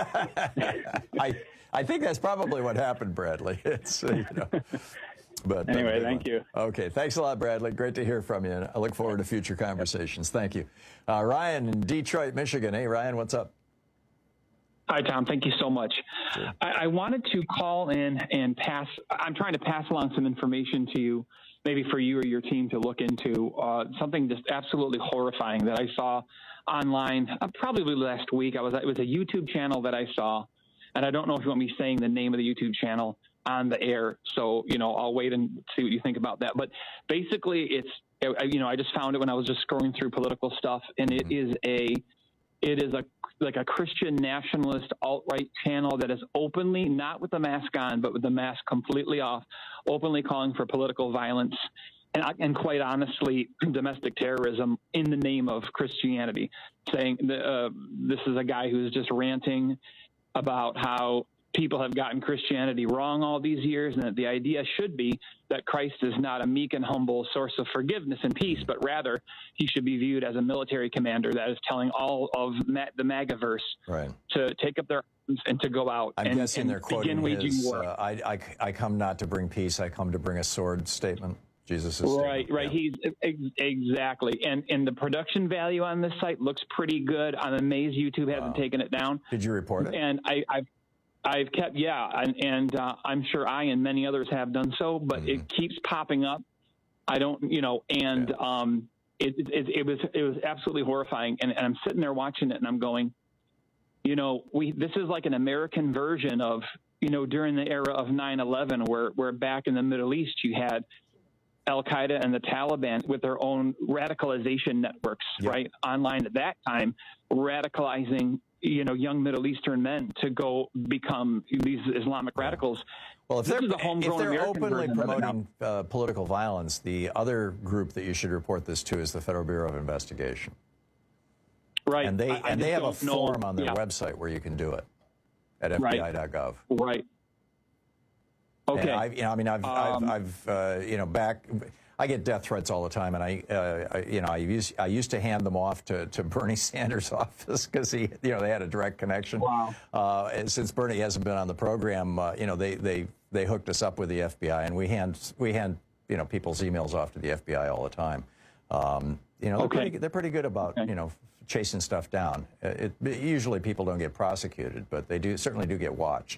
Speaker 20: I I think that's probably what happened, Bradley. It's, uh, you know, but
Speaker 14: Anyway,
Speaker 20: uh,
Speaker 14: thank you.
Speaker 20: Okay, thanks a lot, Bradley. Great to hear from you. And I look forward to future conversations. Thank you. Uh, Ryan in Detroit, Michigan. Hey, Ryan, what's up?
Speaker 15: Hi, Tom. Thank you so much.
Speaker 20: Sure.
Speaker 15: I, I wanted to call in and pass. I'm trying to pass along some information to you, maybe for you or your team to look into. Uh, something just absolutely horrifying that I saw online, uh, probably last week. I was it was a YouTube channel that I saw, and I don't know if you want me saying the name of the YouTube channel on the air. So you know, I'll wait and see what you think about that. But basically, it's you know, I just found it when I was just scrolling through political stuff, and it is a It is a like a Christian nationalist alt-right channel that is openly, not with the mask on, but with the mask completely off, openly calling for political violence and, and quite honestly, domestic terrorism in the name of Christianity, saying uh, this is a guy who's just ranting about how people have gotten Christianity wrong all these years, and that the idea should be that Christ is not a meek and humble source of forgiveness and peace, but rather he should be viewed as a military commander that is telling all of ma- the MAGAverse
Speaker 20: right.
Speaker 15: to take up their arms and to go out
Speaker 20: I'm
Speaker 15: and,
Speaker 20: guessing
Speaker 15: and
Speaker 20: they're
Speaker 15: begin
Speaker 20: quoting
Speaker 15: waging
Speaker 20: his,
Speaker 15: war.
Speaker 20: uh, I, I, I come not to bring peace, I come to bring a sword statement. Jesus'
Speaker 15: Right,
Speaker 20: statement.
Speaker 15: right.
Speaker 20: Yeah.
Speaker 15: He's ex- exactly, and and the production value on this site looks pretty good. I'm amazed YouTube hasn't
Speaker 20: Wow.
Speaker 15: taken it down.
Speaker 20: Did you report it?
Speaker 15: And I, I've I've kept yeah, and, and uh, I'm sure I and many others have done so, but mm-hmm. it keeps popping up. I don't, you know, and yeah. um, it, it it was it was absolutely horrifying, and, and I'm sitting there watching it, and I'm going, you know, we this is like an American version of, you know, during the era of nine eleven, where where back in the Middle East you had Al-Qaeda and the Taliban with their own radicalization networks, yep. right, online at that time, radicalizing, you know, young Middle Eastern men to go become these Islamic radicals.
Speaker 20: Well, if
Speaker 15: this
Speaker 20: they're,
Speaker 15: is a homegrown
Speaker 20: if they're
Speaker 15: American
Speaker 20: openly
Speaker 15: version
Speaker 20: promoting uh, political violence, the other group that you should report this to is the Federal Bureau of Investigation.
Speaker 15: Right.
Speaker 20: And they
Speaker 15: I, I
Speaker 20: and they have a
Speaker 15: know.
Speaker 20: form on their
Speaker 15: yeah.
Speaker 20: website where you can do it at F B I dot gov.
Speaker 15: Right. Okay.
Speaker 20: And I've, you know, I mean, I've,
Speaker 15: um,
Speaker 20: I've, I've uh, you know, back. I get death threats all the time, and I, uh, I you know, I used, I used to hand them off to, to Bernie Sanders' office because he, you know, they had a direct connection.
Speaker 15: Wow.
Speaker 20: Uh, and since Bernie hasn't been on the program, uh, you know, they, they, they hooked us up with the F B I, and we hand, we hand, you know, people's emails off to the F B I all the time. Um, you know, they're,
Speaker 15: okay.
Speaker 20: pretty, they're pretty good about,
Speaker 15: okay.
Speaker 20: you know, chasing stuff down. It, it, usually people don't get prosecuted, but they do certainly do get watched.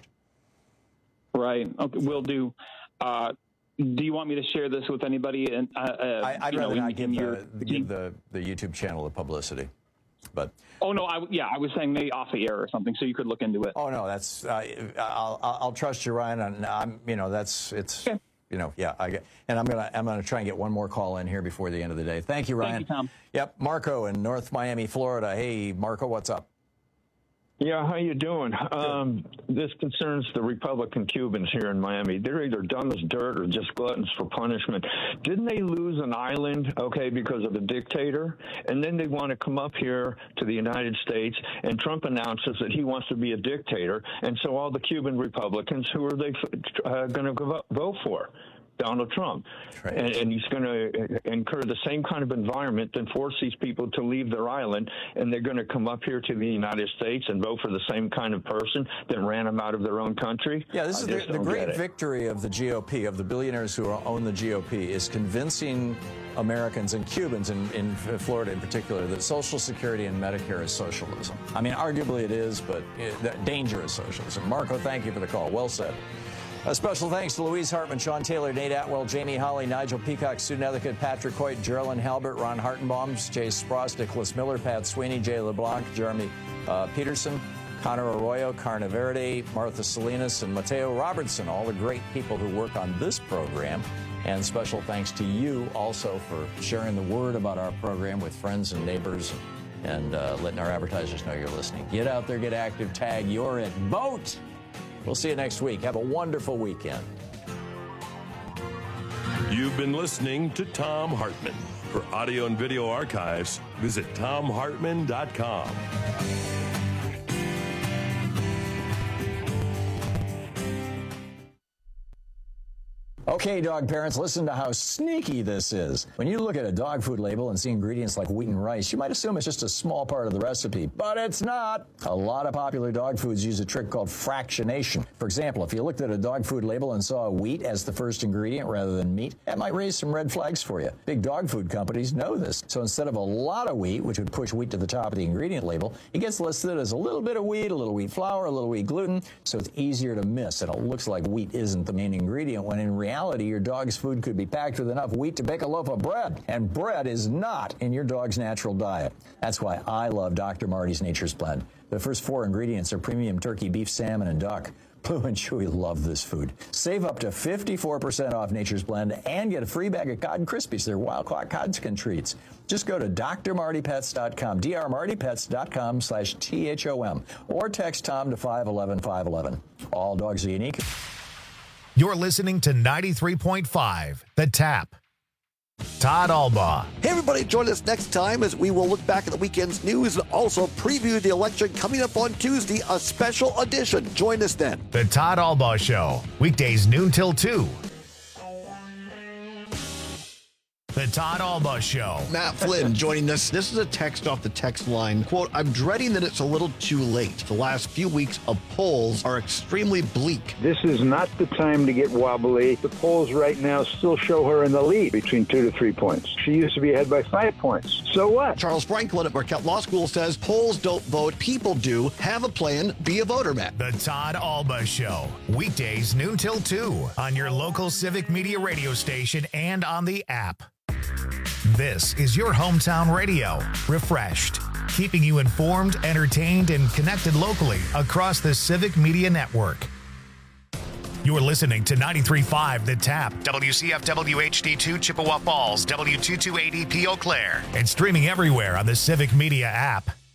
Speaker 15: Right. Okay. Will do. Uh, do you want me to share this with anybody? And uh, uh,
Speaker 20: I, I'd rather
Speaker 15: know,
Speaker 20: not
Speaker 15: in,
Speaker 20: give,
Speaker 15: in
Speaker 20: the,
Speaker 15: your,
Speaker 20: the, give the, the YouTube channel the publicity. But
Speaker 15: oh no, I, yeah, I was saying maybe off the air or something, so you could look into it.
Speaker 20: Oh no, that's uh, I'll, I'll trust you, Ryan. And I'm, you know, that's it's, okay. you know, yeah. I get, and I'm gonna I'm gonna try and get one more call in here before the end of the day. Thank you, Ryan.
Speaker 15: Thank you, Tom.
Speaker 20: Yep, Marco in North Miami, Florida. Hey, Marco, what's up?
Speaker 6: Yeah, how you doing? Um, this concerns the Republican Cubans here in Miami. They're either dumb as dirt or just gluttons for punishment. Didn't they lose an island, okay, because of a dictator? And then they want to come up here to the United States, and Trump announces that he wants to be a dictator. And so all the Cuban Republicans, who are they uh, going to vote for? Donald Trump.
Speaker 20: Right.
Speaker 6: And, and he's going to incur the same kind of environment and force these people to leave their island, and they're going to come up here to the United States and vote for the same kind of person that ran them out of their own country.
Speaker 20: Yeah, this
Speaker 6: I
Speaker 20: is the, the
Speaker 6: don't
Speaker 20: great
Speaker 6: get it.
Speaker 20: victory of the G O P, of the billionaires who own the G O P, is convincing Americans and Cubans in, in Florida in particular that Social Security and Medicare is socialism. I mean, arguably it is, but it, the danger is socialism. Marco, thank you for the call. Well said. A special thanks to Louise Hartman, Sean Taylor, Nate Atwell, Jamie Holly, Nigel Peacock, Sue Nethercutt, Patrick Hoyt, Geraldine Halbert, Ron Hartenbaum, Jay Spross, Nicholas Miller, Pat Sweeney, Jay LeBlanc, Jeremy uh, Peterson, Connor Arroyo, Carna Verde, Martha Salinas, and Mateo Robertson, all the great people who work on this program. And special thanks to you also for sharing the word about our program with friends and neighbors and uh, letting our advertisers know you're listening. Get out there, get active, tag, you're it. Vote! We'll see you next week. Have a wonderful weekend.
Speaker 19: You've been listening to Thom Hartmann. For audio and video archives, visit thom hartmann dot com.
Speaker 20: Okay, dog parents, listen to how sneaky this is. When you look at a dog food label and see ingredients like wheat and rice, you might assume it's just a small part of the recipe, but it's not. A lot of popular dog foods use a trick called fractionation. For example, if you looked at a dog food label and saw wheat as the first ingredient rather than meat, that might raise some red flags for you. Big dog food companies know this. So instead of a lot of wheat, which would push wheat to the top of the ingredient label, it gets listed as a little bit of wheat, a little wheat flour, a little wheat gluten, so it's easier to miss, and it looks like wheat isn't the main ingredient, when in reality, your dog's food could be packed with enough wheat to bake a loaf of bread. And bread is not in your dog's natural diet. That's why I love Doctor Marty's Nature's Blend. The first four ingredients are premium turkey, beef, salmon, and duck. Blue and Chewy love this food. Save up to fifty-four percent off Nature's Blend and get a free bag of Cod Krispies. They're wild-caught Codskin treats. Just go to D R Marty Pets dot com, D R Marty Pets dot com slash T H O M, or text Tom to five one one five one one. All dogs are unique.
Speaker 2: You're listening to ninety-three point five, The Tap. Tom Todd Albaugh.
Speaker 5: Hey, everybody, join us next time as we will look back at the weekend's news and also preview the election coming up on Tuesday, a special edition. Join us then.
Speaker 2: The Todd Albaugh Show, weekdays noon till two. The Todd Albaugh Show.
Speaker 25: Matt Flynn joining us. This is a text off the text line. Quote, I'm dreading that it's a little too late. The last few weeks of polls are extremely bleak.
Speaker 7: This is not the time to get wobbly. The polls right now still show her in the lead between two to three points. She used to be ahead by five points. So what?
Speaker 25: Charles Franklin at Marquette Law School says polls don't vote, people do. Have a plan, be a voter, Matt.
Speaker 2: The Todd Albaugh Show, weekdays noon till two on your local Civic Media radio station and on the app. This is your hometown radio, refreshed, keeping you informed, entertained, and connected locally across the Civic Media Network. You're listening to ninety-three point five The Tap, W C F W H D two Chippewa Falls, W two two eight E P Eau Claire, and streaming everywhere on the Civic Media app.